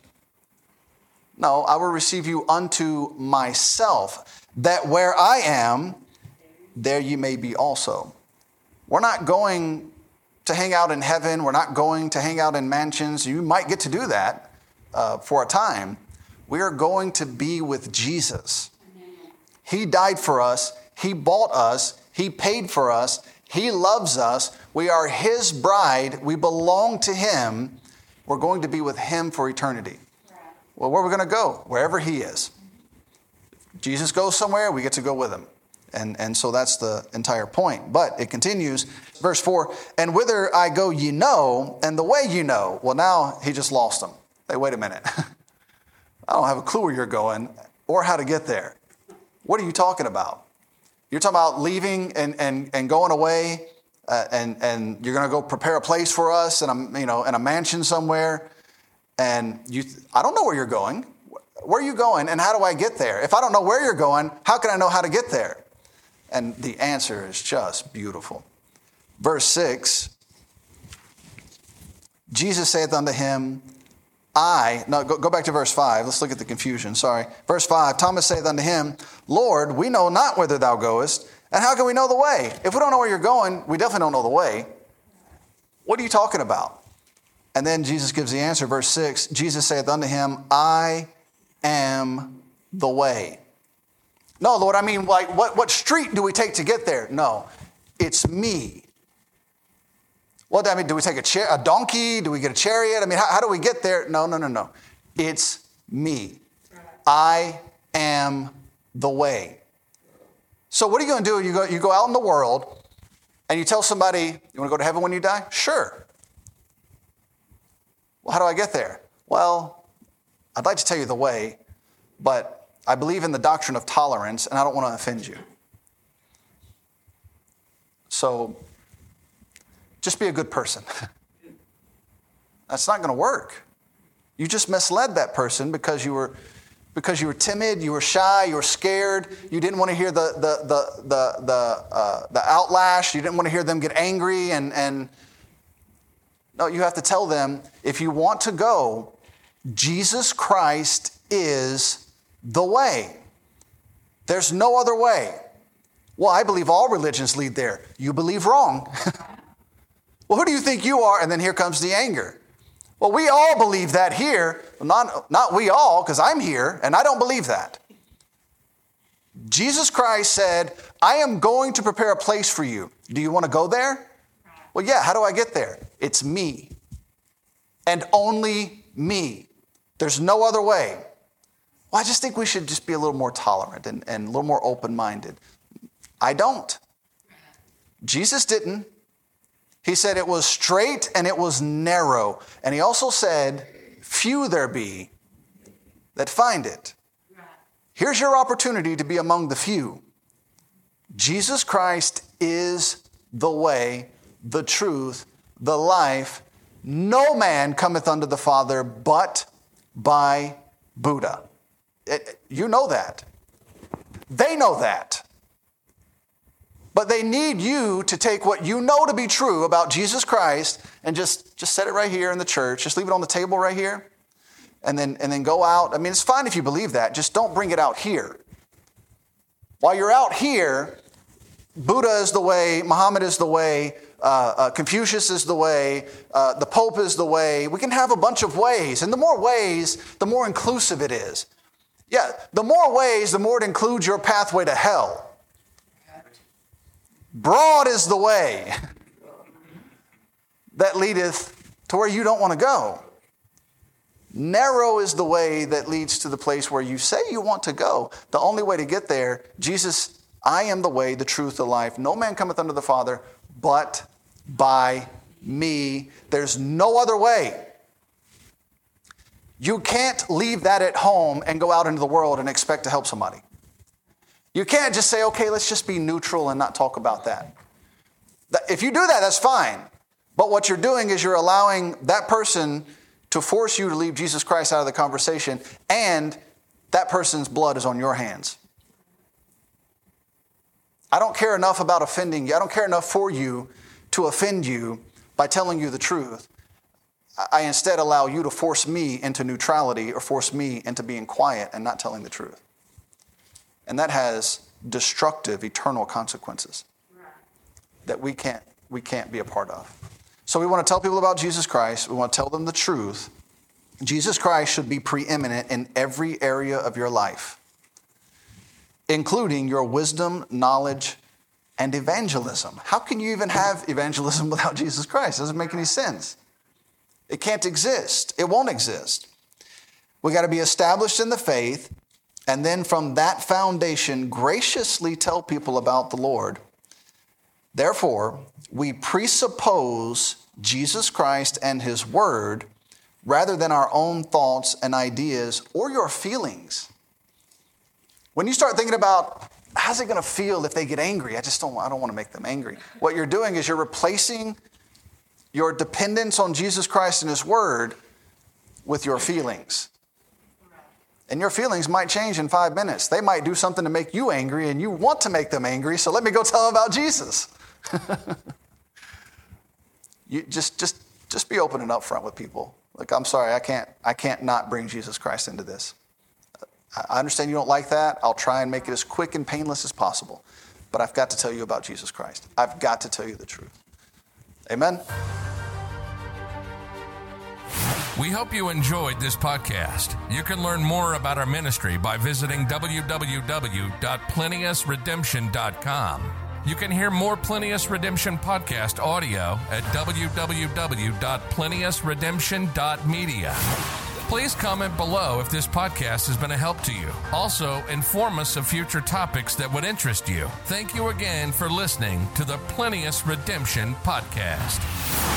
No, I will receive you unto myself, that where I am, there you may be also. We're not going to hang out in heaven. We're not going to hang out in mansions. You might get to do that uh, for a time. We are going to be with Jesus. He died for us. He bought us. He paid for us. He loves us. We are his bride. We belong to him. We're going to be with him for eternity. Well, where are we going to go? Wherever he is. If Jesus goes somewhere, we get to go with him. And, and so that's the entire point. But it continues, verse four, and whither I go ye know, and the way you know. Well, now he just lost them. Hey, wait a minute. I don't have a clue where you're going or how to get there. What are you talking about? You're talking about leaving and, and, and going away, uh, and, and you're going to go prepare a place for us in a, you know, in a mansion somewhere. And you, I don't know where you're going. Where are you going and how do I get there? If I don't know where you're going, how can I know how to get there? And the answer is just beautiful. Verse six, Jesus saith unto him, I, no, go, go back to verse five. Let's look at the confusion, sorry. Verse five, Thomas saith unto him, Lord, we know not whither thou goest, and how can we know the way? If we don't know where you're going, we definitely don't know the way. What are you talking about? And then Jesus gives the answer, verse six, Jesus saith unto him, I am the way. No, Lord, I mean, like, what, what street do we take to get there? No, it's me. What, I mean, do we take a, char- a donkey? Do we get a chariot? I mean, how, how do we get there? No, no, no, no. It's me. I am the way. So what are you going to do? You go, you go out in the world and you tell somebody, you want to go to heaven when you die? Sure. Well, how do I get there? Well, I'd like to tell you the way, but I believe in the doctrine of tolerance, and I don't want to offend you. So just be a good person. That's not going to work. You just misled that person because you were because you were timid, you were shy, you were scared, you didn't want to hear the the the the the, uh, the outlash, you didn't want to hear them get angry, and and no, you have to tell them, if you want to go, Jesus Christ is the way. There's no other way. Well, I believe all religions lead there. You believe wrong. Well, who do you think you are? And then here comes the anger. Well, we all believe that here. Well, not, not we all, because I'm here, and I don't believe that. Jesus Christ said, I am going to prepare a place for you. Do you want to go there? Well, yeah, how do I get there? It's me. And only me. There's no other way. Well, I just think we should just be a little more tolerant and, and a little more open-minded. I don't. Jesus didn't. He said it was straight and it was narrow. And he also said, few there be that find it. Here's your opportunity to be among the few. Jesus Christ is the way, the truth, the life. No man cometh unto the Father but by Buddha. It, you know that. They know that. But they need you to take what you know to be true about Jesus Christ and just, just set it right here in the church. Just leave it on the table right here. And then, and then go out. I mean, it's fine if you believe that. Just don't bring it out here. While you're out here, Buddha is the way, Muhammad is the way, uh, uh, Confucius is the way, uh, the Pope is the way. We can have a bunch of ways. And the more ways, the more inclusive it is. Yeah, the more ways, the more it includes your pathway to hell. Broad is the way that leadeth to where you don't want to go. Narrow is the way that leads to the place where you say you want to go. The only way to get there, Jesus, I am the way, the truth, the life. No man cometh unto the Father but by me. There's no other way. You can't leave that at home and go out into the world and expect to help somebody. You can't just say, okay, let's just be neutral and not talk about that. If you do that, that's fine. But what you're doing is you're allowing that person to force you to leave Jesus Christ out of the conversation, and that person's blood is on your hands. I don't care enough about offending you. I don't care enough for you to offend you by telling you the truth. I instead allow you to force me into neutrality or force me into being quiet and not telling the truth. And that has destructive, eternal consequences that we can't, we can't be a part of. So we want to tell people about Jesus Christ. We want to tell them the truth. Jesus Christ should be preeminent in every area of your life, including your wisdom, knowledge, and evangelism. How can you even have evangelism without Jesus Christ? It doesn't make any sense. It can't exist. It won't exist. We got to be established in the faith, and then from that foundation, graciously tell people about the Lord. Therefore, we presuppose Jesus Christ and his word rather than our own thoughts and ideas or your feelings. When you start thinking about how's it going to feel if they get angry, I just don't, I don't want to make them angry. What you're doing is you're replacing your dependence on Jesus Christ and his word with your feelings. And your feelings might change in five minutes. They might do something to make you angry and you want to make them angry, so let me go tell them about Jesus. you just, just, just be open and upfront with people. Like, I'm sorry, I can't, I can't not bring Jesus Christ into this. I understand you don't like that. I'll try and make it as quick and painless as possible. But I've got to tell you about Jesus Christ. I've got to tell you the truth. Amen? We hope you enjoyed this podcast. You can learn more about our ministry by visiting w w w dot plenius redemption dot com. You can hear more Plenius Redemption podcast audio at w w w dot plenius redemption dot media. Please comment below if this podcast has been a help to you. Also, inform us of future topics that would interest you. Thank you again for listening to the Plenius Redemption podcast.